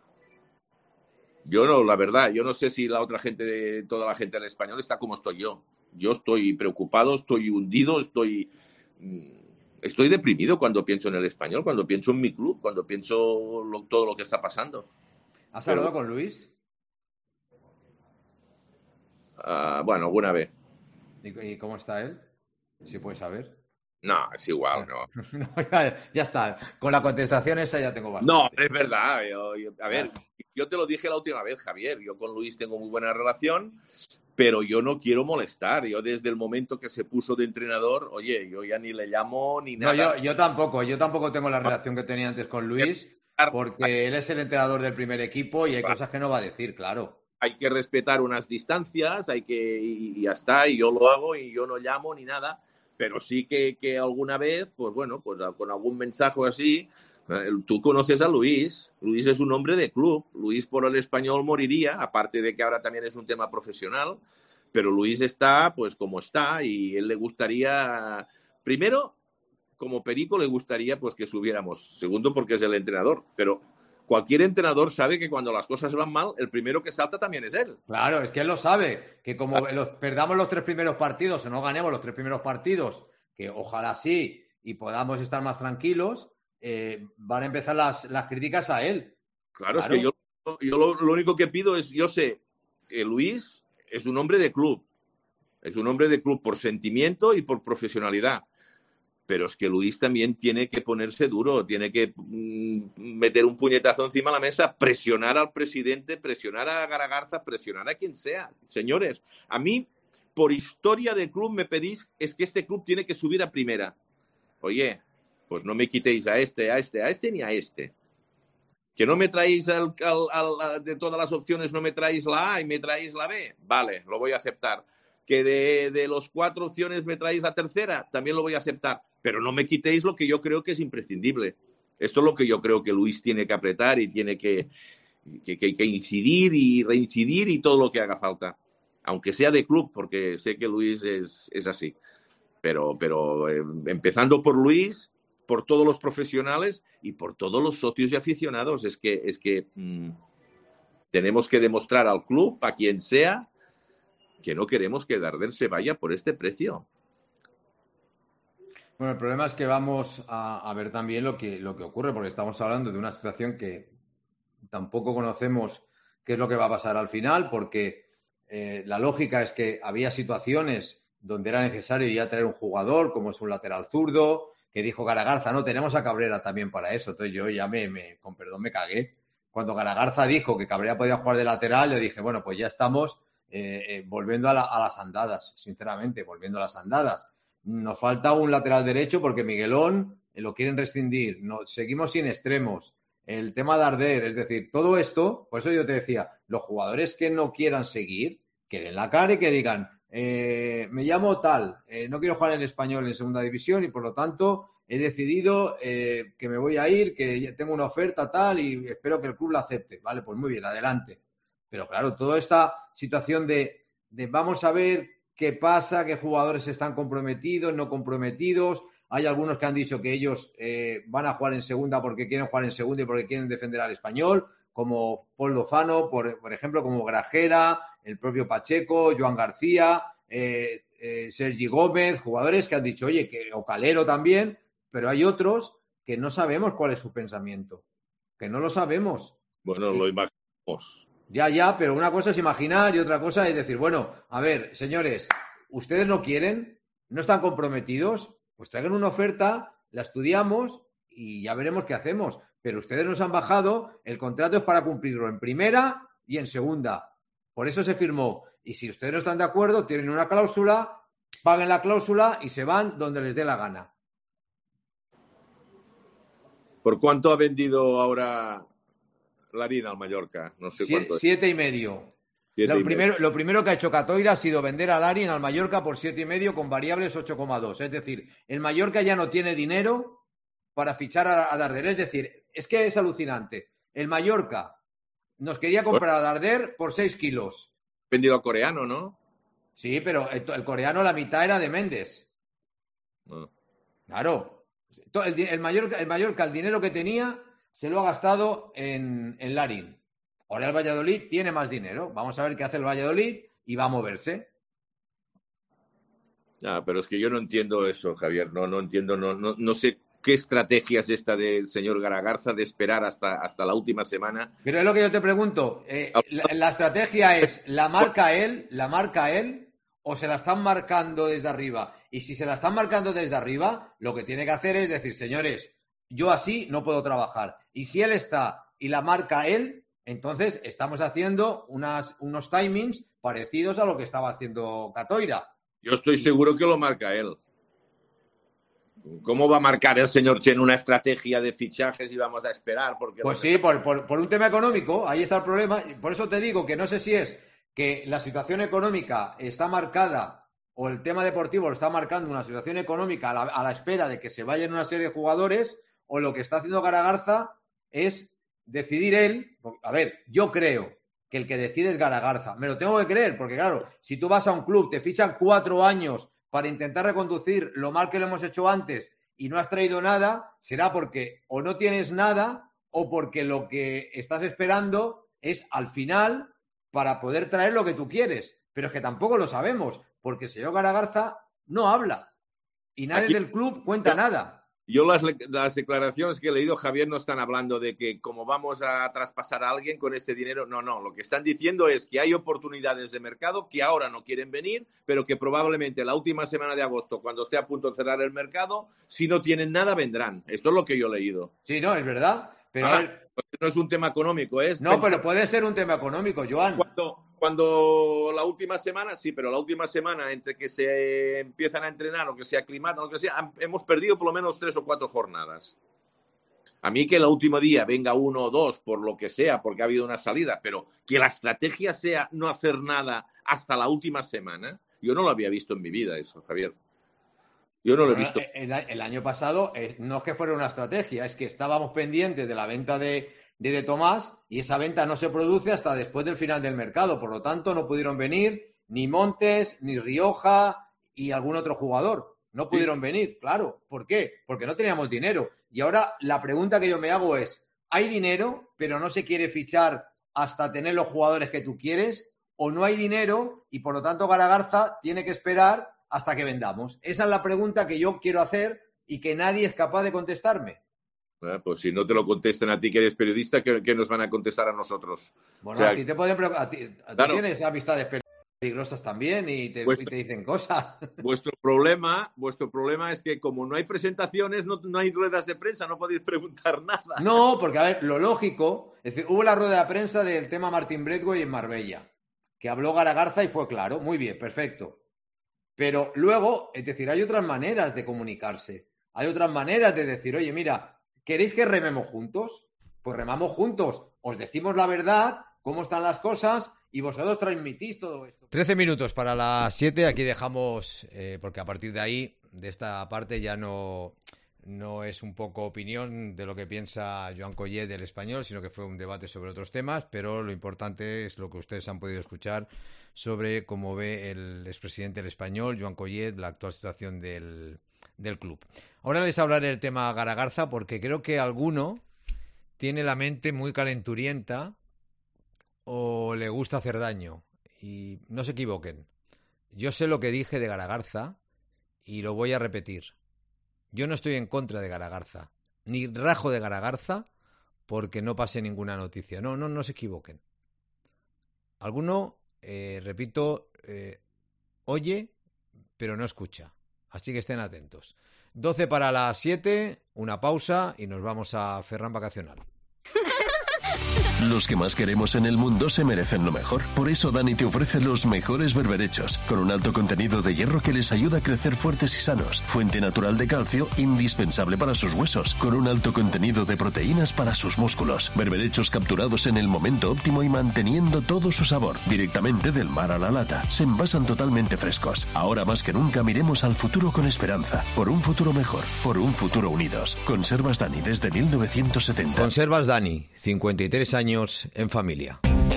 Yo no, la verdad, yo no sé si toda la gente del Español está como estoy yo. Yo estoy preocupado, estoy hundido, estoy deprimido cuando pienso en el Español, cuando pienso en mi club, cuando pienso todo lo que está pasando. ¿Has hablado con Luis? Bueno, alguna vez. ¿Y cómo está él? Si puedes saber. No, es igual, no. No, ya está. Con la contestación esa ya tengo bastante. No, es verdad. A ver, yo te lo dije la última vez, Javier. Yo con Luis tengo muy buena relación, pero yo no quiero molestar. Yo desde el momento que se puso de entrenador, oye, yo ya ni le llamo ni nada. No, yo tampoco tengo la relación que tenía antes con Luis, porque él es el entrenador del primer equipo y hay cosas que no va a decir, claro. hay que respetar unas distancias, y ya está, y yo lo hago y yo no llamo ni nada, pero sí que alguna vez, pues bueno, pues con algún mensaje así. Tú conoces a Luis. Luis es un hombre de club. Luis por el Español moriría, aparte de que ahora también es un tema profesional, pero Luis está pues como está y él le gustaría, primero, como Perico le gustaría pues que subiéramos, segundo porque es el entrenador, pero cualquier entrenador sabe que cuando las cosas van mal, el primero que salta también es él. Claro, es que él lo sabe, que como perdamos los 3 primeros partidos o no ganemos los 3 primeros partidos, que ojalá sí, y podamos estar más tranquilos, van a empezar las críticas a él. Claro, es que yo lo único que pido es, yo sé que Luis es un hombre de club. Es un hombre de club por sentimiento y por profesionalidad. Pero es que Luis también tiene que ponerse duro, tiene que meter un puñetazo encima de la mesa, presionar al presidente, presionar a Garagarza, presionar a quien sea. Señores, a mí, por historia de club, me pedís, es que este club tiene que subir a primera. Oye, pues no me quitéis a este ni a este. Que no me traéis de todas las opciones, no me traéis la A y me traéis la B. Vale, lo voy a aceptar. Que de las 4 opciones me traéis la tercera, también lo voy a aceptar. Pero no me quitéis lo que yo creo que es imprescindible. Esto es lo que yo creo que Luis tiene que apretar y tiene que incidir y reincidir y todo lo que haga falta. Aunque sea de club, porque sé que Luis es así. Pero empezando por Luis, por todos los profesionales y por todos los socios y aficionados. Es que tenemos que demostrar al club, a quien sea, que no queremos que Darder se vaya por este precio. Bueno, el problema es que vamos a ver también lo que ocurre, porque estamos hablando de una situación que tampoco conocemos qué es lo que va a pasar al final, porque la lógica es que había situaciones donde era necesario ya traer un jugador, como es un lateral zurdo, que dijo Garagarza, no, tenemos a Cabrera también para eso. Entonces yo ya con perdón, me cagué. Cuando Garagarza dijo que Cabrera podía jugar de lateral, le dije, bueno, pues ya estamos volviendo a las andadas, sinceramente, volviendo a las andadas. Nos falta un lateral derecho porque Miguelón lo quieren rescindir. Seguimos sin extremos. El tema de Darder, es decir, todo esto, por eso yo te decía, los jugadores que no quieran seguir, que den la cara y que digan, me llamo tal, no quiero jugar en el Español en segunda división y por lo tanto he decidido que me voy a ir, que tengo una oferta tal y espero que el club la acepte. Vale, pues muy bien, adelante. Pero claro, toda esta situación de vamos a ver qué pasa, qué jugadores están comprometidos, no comprometidos. Hay algunos que han dicho que ellos van a jugar en segunda porque quieren jugar en segunda y porque quieren defender al Español, como Paul Lozano, por ejemplo, como Grajera, el propio Pacheco, Joan García, Sergi Gómez, jugadores que han dicho, oye, o Calero también, pero hay otros que no sabemos cuál es su pensamiento, que no lo sabemos. Bueno, lo imaginamos. Ya, pero una cosa es imaginar y otra cosa es decir, bueno, a ver, señores, ustedes no quieren, no están comprometidos, pues traigan una oferta, la estudiamos y ya veremos qué hacemos. Pero ustedes nos han bajado, el contrato es para cumplirlo en primera y en segunda. Por eso se firmó. Y si ustedes no están de acuerdo, tienen una cláusula, paguen la cláusula y se van donde les dé la gana. ¿Por cuánto ha vendido ahora Larín al Mallorca? No sé cuánto. 7,5. Lo primero que ha hecho Catoira ha sido vender a Larín al Mallorca por 7,5 con variables 8,2. Es decir, el Mallorca ya no tiene dinero para fichar a Darder. Es decir, es que es alucinante. El Mallorca nos quería comprar a Darder por 6 kilos. Vendido al coreano, ¿no? Sí, pero el coreano la mitad era de Méndez. No. Claro. El Mallorca, el dinero que tenía, se lo ha gastado en Larín. Ahora el Valladolid tiene más dinero. Vamos a ver qué hace el Valladolid y va a moverse. Ya, pero es que yo no entiendo eso, Javier. No entiendo, no sé qué estrategia es esta del señor Garagarza de esperar hasta la última semana. Pero es lo que yo te pregunto. La estrategia es, ¿la marca él o se la están marcando desde arriba? Y si se la están marcando desde arriba, lo que tiene que hacer es decir, señores, yo así no puedo trabajar. Y si él está y la marca él, entonces estamos haciendo unos timings parecidos a lo que estaba haciendo Catoira. Yo estoy seguro que lo marca él. ¿Cómo va a marcar el señor Chen una estrategia de fichajes y vamos a esperar? Porque pues sí, por un tema económico, ahí está el problema. Por eso te digo que no sé si es que la situación económica está marcada o el tema deportivo lo está marcando una situación económica a la espera de que se vayan una serie de jugadores, o lo que está haciendo Garagarza es decidir él. A ver, yo creo que el que decide es Garagarza. Me lo tengo que creer, porque claro, si tú vas a un club, te fichan 4 años para intentar reconducir lo mal que lo hemos hecho antes y no has traído nada, será porque o no tienes nada o porque lo que estás esperando es al final para poder traer lo que tú quieres. Pero es que tampoco lo sabemos, porque el señor Garagarza no habla y nadie del club cuenta nada. Yo las declaraciones que he leído, Javier, no están hablando de que como vamos a traspasar a alguien con este dinero. No, lo que están diciendo es que hay oportunidades de mercado que ahora no quieren venir, pero que probablemente la última semana de agosto, cuando esté a punto de cerrar el mercado, si no tienen nada, vendrán. Esto es lo que yo he leído. Sí, no, es verdad. Pero no es un tema económico, es... No, pero puede ser un tema económico, Joan. Cuando la última semana, sí, pero la última semana entre que se empiezan a entrenar o que se aclimatan o que sea, hemos perdido por lo menos 3 o 4 jornadas. A mí que el último día venga 1 o 2 por lo que sea, porque ha habido una salida, pero que la estrategia sea no hacer nada hasta la última semana, yo no lo había visto en mi vida eso, Javier. Yo no lo he visto. El año pasado no es que fuera una estrategia, es que estábamos pendientes de la venta de Tomás y esa venta no se produce hasta después del final del mercado. Por lo tanto, no pudieron venir ni Montes, ni Rioja y algún otro jugador. No pudieron venir, claro. ¿Por qué? Porque no teníamos dinero. Y ahora la pregunta que yo me hago es, ¿hay dinero pero no se quiere fichar hasta tener los jugadores que tú quieres? ¿O no hay dinero y por lo tanto Garagarza tiene que esperar hasta que vendamos? Esa es la pregunta que yo quiero hacer y que nadie es capaz de contestarme. Pues si no te lo contestan a ti que eres periodista, ¿qué nos van a contestar a nosotros? Bueno, o sea, a ti te pueden preguntar, claro. Tú tienes amistades peligrosas también y te dicen cosas. Vuestro problema es que como no hay presentaciones, no hay ruedas de prensa, no podéis preguntar nada. No, porque a ver, lo lógico, es decir, hubo la rueda de prensa del tema Martín Braithwaite en Marbella, que habló Garagarza y fue claro, muy bien, perfecto. Pero luego, es decir, hay otras maneras de comunicarse, hay otras maneras de decir, oye, mira, ¿queréis que rememos juntos? Pues remamos juntos. Os decimos la verdad, cómo están las cosas y vosotros transmitís todo esto. 13 minutos para las 7. Aquí dejamos, porque a partir de ahí, de esta parte, ya no es un poco opinión de lo que piensa Joan Collet del Español, sino que fue un debate sobre otros temas, pero lo importante es lo que ustedes han podido escuchar sobre cómo ve el expresidente del Español, Joan Collet, la actual situación del club. Ahora les hablaré del tema Garagarza porque creo que alguno tiene la mente muy calenturienta o le gusta hacer daño. Y no se equivoquen. Yo sé lo que dije de Garagarza y lo voy a repetir. Yo no estoy en contra de Garagarza, ni rajo de Garagarza porque no pase ninguna noticia. No se equivoquen. Alguno, repito, oye, pero no escucha. Así que estén atentos. 12 para las 7, una pausa y nos vamos a Ferran Vacacional. Los que más queremos en el mundo se merecen lo mejor. Por eso Dani te ofrece los mejores berberechos, con un alto contenido de hierro que les ayuda a crecer fuertes y sanos. Fuente natural de calcio, indispensable para sus huesos, con un alto contenido de proteínas para sus músculos. Berberechos capturados en el momento óptimo y manteniendo todo su sabor. Directamente del mar a la lata. Se envasan totalmente frescos. Ahora más que nunca miremos al futuro con esperanza. Por un futuro mejor. Por un futuro unidos. Conservas Dani desde 1970. Conservas Dani, 53 años en familia.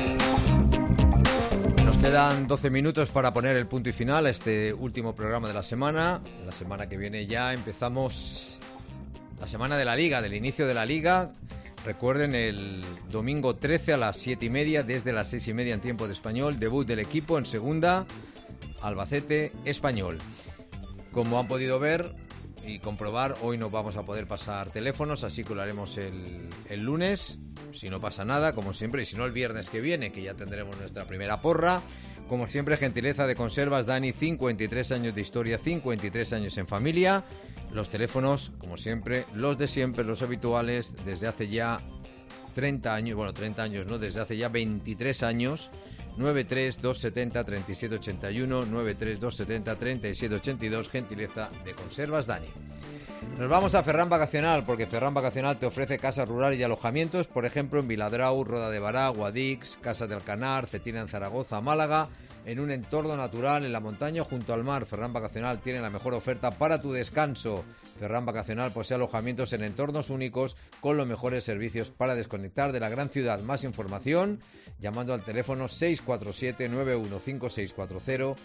Nos quedan 12 minutos para poner el punto y final a este último programa de la semana. La semana que viene ya empezamos la semana de la Liga, del inicio de la Liga. Recuerden, el domingo 13 a las 7:30, desde las 6:30 en tiempo de español, debut del equipo en segunda, Albacete Español. Como han podido ver y comprobar, hoy no vamos a poder pasar teléfonos, así que lo haremos el lunes, si no pasa nada, como siempre, y si no el viernes que viene, que ya tendremos nuestra primera porra. Como siempre, gentileza de Conservas Dani, 53 años de historia, 53 años en familia. Los teléfonos, como siempre, los de siempre, los habituales, desde hace ya 30 años, bueno, 30 años no, desde hace ya 23 años, 932703781, 932703782, gentileza de Conservas Dani. Nos vamos a Ferran Vacacional, porque Ferran Vacacional te ofrece casas rurales y alojamientos, por ejemplo, en Viladrau, Roda de Bará, Guadix, Casa del Canar, Cetina en Zaragoza, Málaga, en un entorno natural, en la montaña, junto al mar. Ferran Vacacional tiene la mejor oferta para tu descanso. Ferran Vacacional posee alojamientos en entornos únicos con los mejores servicios para desconectar de la gran ciudad. Más información llamando al teléfono 647-915640,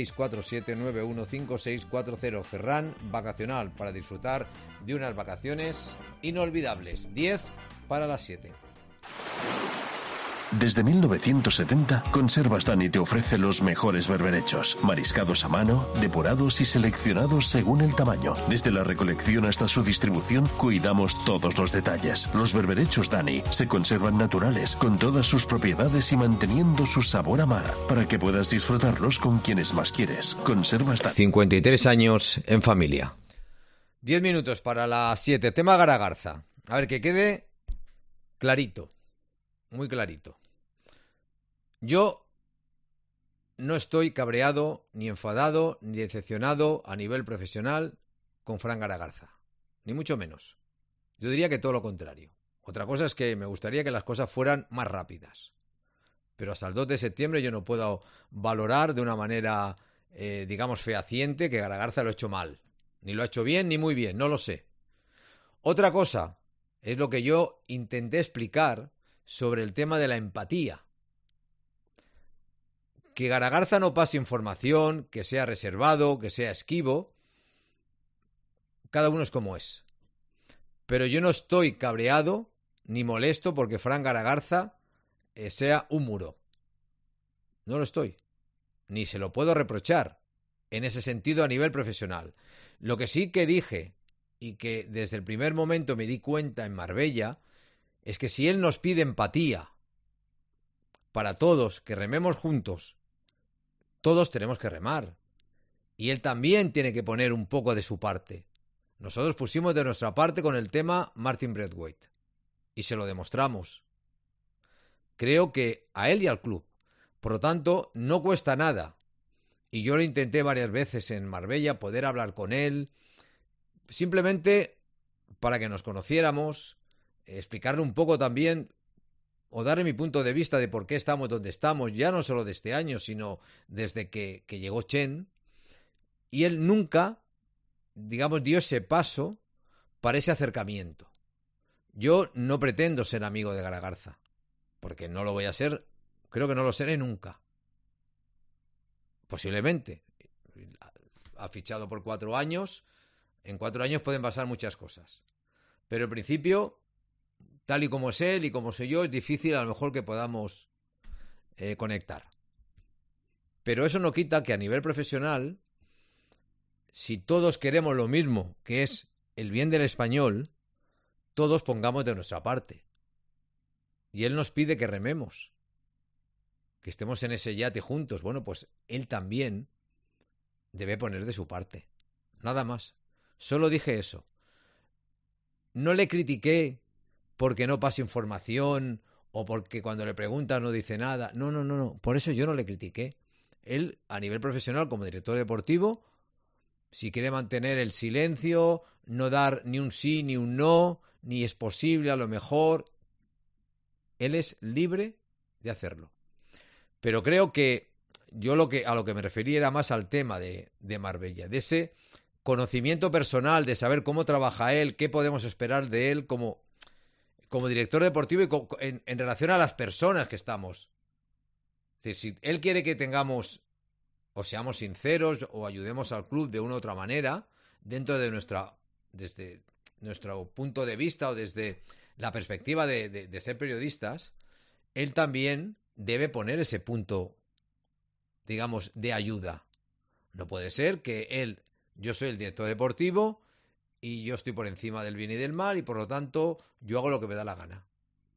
647-915640. Ferran Vacacional, para disfrutar de unas vacaciones inolvidables. 10 para las 7. Desde 1970, Conservas Dani te ofrece los mejores berberechos, mariscados a mano, depurados y seleccionados según el tamaño. Desde la recolección hasta su distribución, cuidamos todos los detalles. Los berberechos Dani se conservan naturales, con todas sus propiedades y manteniendo su sabor a mar, para que puedas disfrutarlos con quienes más quieres. Conservas Dani. 53 años en familia. 10 minutos para las 7. Tema Garagarza. A ver, que quede clarito. Muy clarito. Yo no estoy cabreado, ni enfadado, ni decepcionado a nivel profesional con Fran Garagarza. Ni mucho menos. Yo diría que todo lo contrario. Otra cosa es que me gustaría que las cosas fueran más rápidas. Pero hasta el 2 de septiembre yo no puedo valorar de una manera, digamos, fehaciente que Garagarza lo ha hecho mal. Ni lo ha hecho bien, ni muy bien. No lo sé. Otra cosa es lo que yo intenté explicar sobre el tema de la empatía. Que Garagarza no pase información, que sea reservado, que sea esquivo, cada uno es como es. Pero yo no estoy cabreado ni molesto porque Fran Garagarza sea un muro. No lo estoy. Ni se lo puedo reprochar en ese sentido a nivel profesional. Lo que sí que dije, y que desde el primer momento me di cuenta en Marbella, es que si él nos pide empatía para todos, que rememos juntos, todos tenemos que remar. Y él también tiene que poner un poco de su parte. Nosotros pusimos de nuestra parte con el tema Martin Braithwaite. Y se lo demostramos. Creo que a él y al club. Por lo tanto, no cuesta nada. Y yo lo intenté varias veces en Marbella, poder hablar con él, simplemente para que nos conociéramos, explicarle un poco también, o darle mi punto de vista de por qué estamos donde estamos, ya no solo de este año, sino desde que llegó Chen. Y él nunca, digamos, dio ese paso para ese acercamiento. Yo no pretendo ser amigo de Garagarza, porque no lo voy a ser, creo que no lo seré nunca. Posiblemente. Ha fichado por 4 años, en 4 años pueden pasar muchas cosas. Pero en principio, tal y como es él y como soy yo, es difícil a lo mejor que podamos conectar. Pero eso no quita que a nivel profesional, si todos queremos lo mismo, que es el bien del español, todos pongamos de nuestra parte. Y él nos pide que rememos, que estemos en ese yate juntos. Bueno, pues él también debe poner de su parte. Nada más. Solo dije eso. No le critiqué porque no pase información o porque cuando le preguntan no dice nada. No. Por eso yo no le critiqué. Él, a nivel profesional, como director deportivo, si quiere mantener el silencio, no dar ni un sí ni un no, ni es posible a lo mejor, él es libre de hacerlo. Pero creo que yo a lo que me refería era más al tema de Marbella, de ese conocimiento personal, de saber cómo trabaja él, qué podemos esperar de él como director deportivo y en relación a las personas que estamos. Es decir, si él quiere que tengamos o seamos sinceros o ayudemos al club de una u otra manera, dentro de desde nuestro punto de vista o desde la perspectiva de ser periodistas, él también debe poner ese punto, digamos, de ayuda. No puede ser que yo soy el director deportivo y yo estoy por encima del bien y del mal y por lo tanto yo hago lo que me da la gana.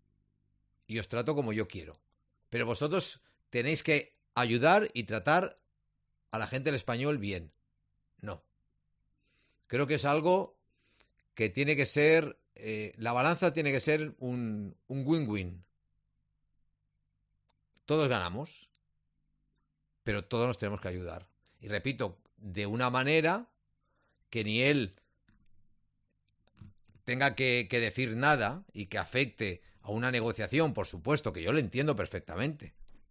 Y os trato como yo quiero. Pero vosotros tenéis que ayudar y tratar a la gente del español bien. No. Creo que es algo que tiene que ser, la balanza tiene que ser un win-win. Todos ganamos, pero todos nos tenemos que ayudar. Y repito, de una manera que ni él tenga que decir nada y que afecte a una negociación, por supuesto, que yo lo entiendo perfectamente.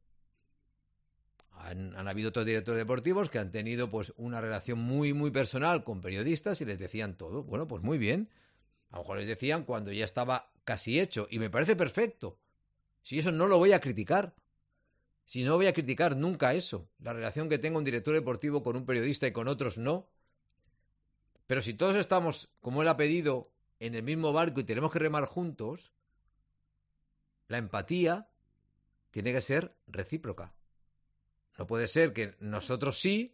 Han habido otros directores deportivos que han tenido pues una relación muy, muy personal con periodistas y les decían todo. Bueno, pues muy bien. A lo mejor les decían cuando ya estaba casi hecho. Y me parece perfecto. Si eso no lo voy a criticar. Si no voy a criticar nunca eso. La relación que tenga un director deportivo con un periodista y con otros no. Pero si todos estamos, como él ha pedido, en el mismo barco y tenemos que remar juntos, la empatía tiene que ser recíproca. No puede ser que nosotros sí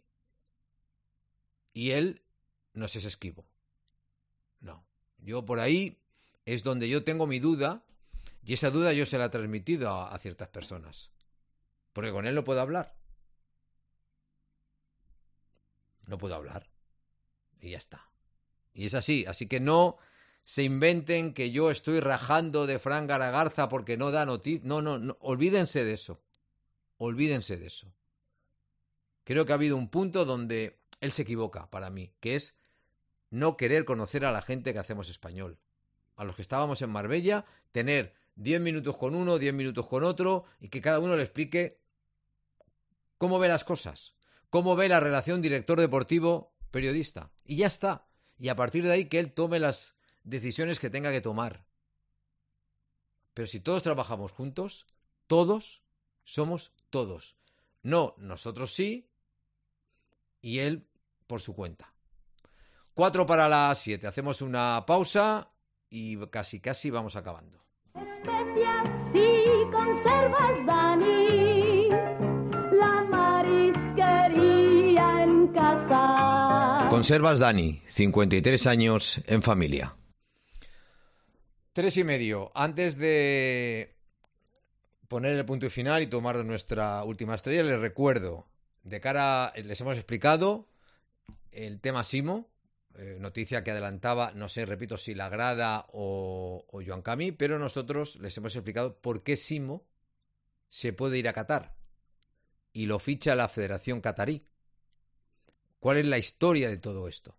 y él nos es esquivo. No. Yo por ahí es donde yo tengo mi duda y esa duda yo se la he transmitido a ciertas personas. Porque con él no puedo hablar. No puedo hablar. Y ya está. Y es así. Así que no se inventen que yo estoy rajando de Fran Garagarza porque no da noticia. No. Olvídense de eso. Olvídense de eso. Creo que ha habido un punto donde él se equivoca para mí, que es no querer conocer a la gente que hacemos español. A los que estábamos en Marbella, tener 10 minutos con uno, 10 minutos con otro, y que cada uno le explique cómo ve las cosas, cómo ve la relación director deportivo-periodista. Y ya está. Y a partir de ahí que él tome las decisiones que tenga que tomar. Pero si todos trabajamos juntos, todos somos todos. No, nosotros sí, y él por su cuenta. 4 para las 7. Hacemos una pausa y casi vamos acabando. Especias y conservas, Dani, la marisquería en casa. Conservas Dani, 53 años en familia. 3:30. Antes de poner el punto y final y tomar nuestra última estrella, les recuerdo, les hemos explicado el tema Simo, noticia que adelantaba, no sé, repito, si la Grada o Joan Camí, pero nosotros les hemos explicado por qué Simo se puede ir a Qatar y lo ficha la Federación Qatarí. ¿Cuál es la historia de todo esto?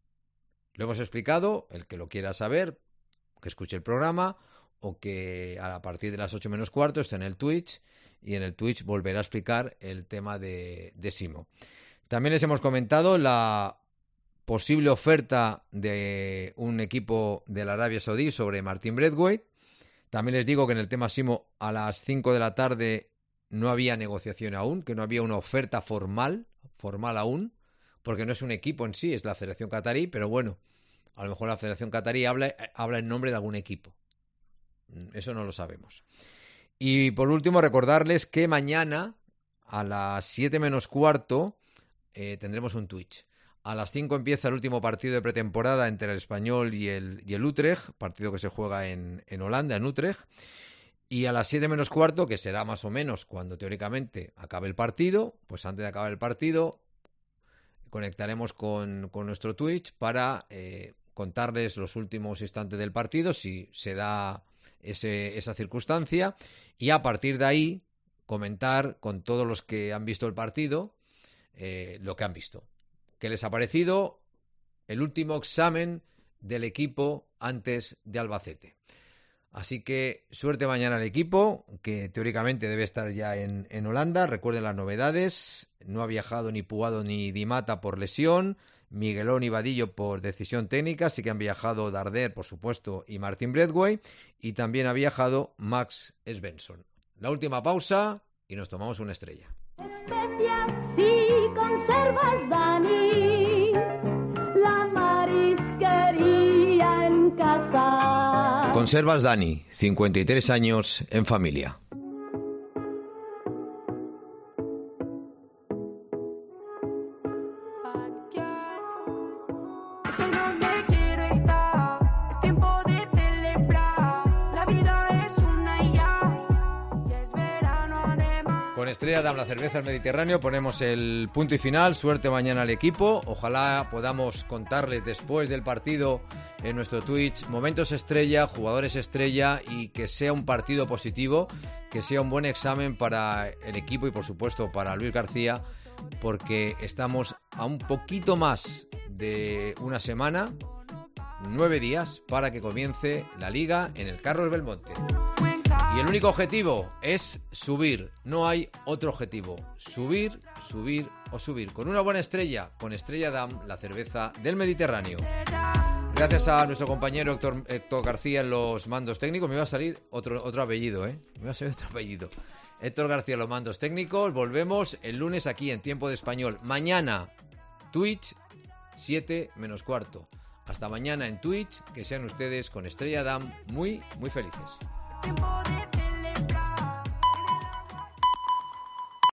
Lo hemos explicado, el que lo quiera saber, que escuche el programa o que a partir de las 8 menos cuarto esté en el Twitch y en el Twitch volverá a explicar el tema de Simo. También les hemos comentado la posible oferta de un equipo de la Arabia Saudí sobre Martin Braithwaite. También les digo que en el tema Simo a las 5 de la tarde no había negociación aún, que no había una oferta formal aún, porque no es un equipo en sí, es la Federación Qatarí, pero bueno, a lo mejor la Federación Qatarí habla en nombre de algún equipo. Eso no lo sabemos. Y por último, recordarles que mañana a las 7 menos cuarto tendremos un Twitch. A las 5 empieza el último partido de pretemporada entre el Español y el Utrecht, partido que se juega en Holanda, en Utrecht. Y a las 7 menos cuarto, que será más o menos cuando teóricamente acabe el partido, pues antes de acabar el partido conectaremos con nuestro Twitch para contarles los últimos instantes del partido, si se da esa circunstancia, y a partir de ahí comentar con todos los que han visto el partido lo que han visto. ¿Qué les ha parecido el último examen del equipo antes de Albacete? Así que suerte mañana al equipo, que teóricamente debe estar ya en Holanda. Recuerden las novedades. No ha viajado ni Puado ni Di Mata por lesión. Miguelón y Vadillo por decisión técnica. Sí que han viajado Darder, por supuesto, y Martin Braithwaite. Y también ha viajado Max Svensson. La última pausa y nos tomamos una estrella. Especias y conservas, Dani, la marisquería en casa. Conservas Dani, 53 años en familia. Con Estrella Damm, la cerveza del Mediterráneo, ponemos el punto y final. Suerte mañana al equipo. Ojalá podamos contarles después del partido en nuestro Twitch momentos estrella, jugadores estrella, y que sea un partido positivo, que sea un buen examen para el equipo y por supuesto para Luis García, porque estamos a un poquito más de una semana 9 días para que comience la Liga en el Carlos Belmonte. Y el único objetivo es subir, no hay otro objetivo. Subir, subir o subir. Con una buena estrella, con Estrella Damm, la cerveza del Mediterráneo. Gracias a nuestro compañero Héctor García en los mandos técnicos. Me iba a salir otro apellido, ¿eh? Me iba a salir otro apellido. Héctor García en los mandos técnicos. Volvemos el lunes aquí en Tiempo de Español. Mañana, Twitch, 7 menos cuarto. Hasta mañana en Twitch. Que sean ustedes con Estrella Damm muy, muy felices.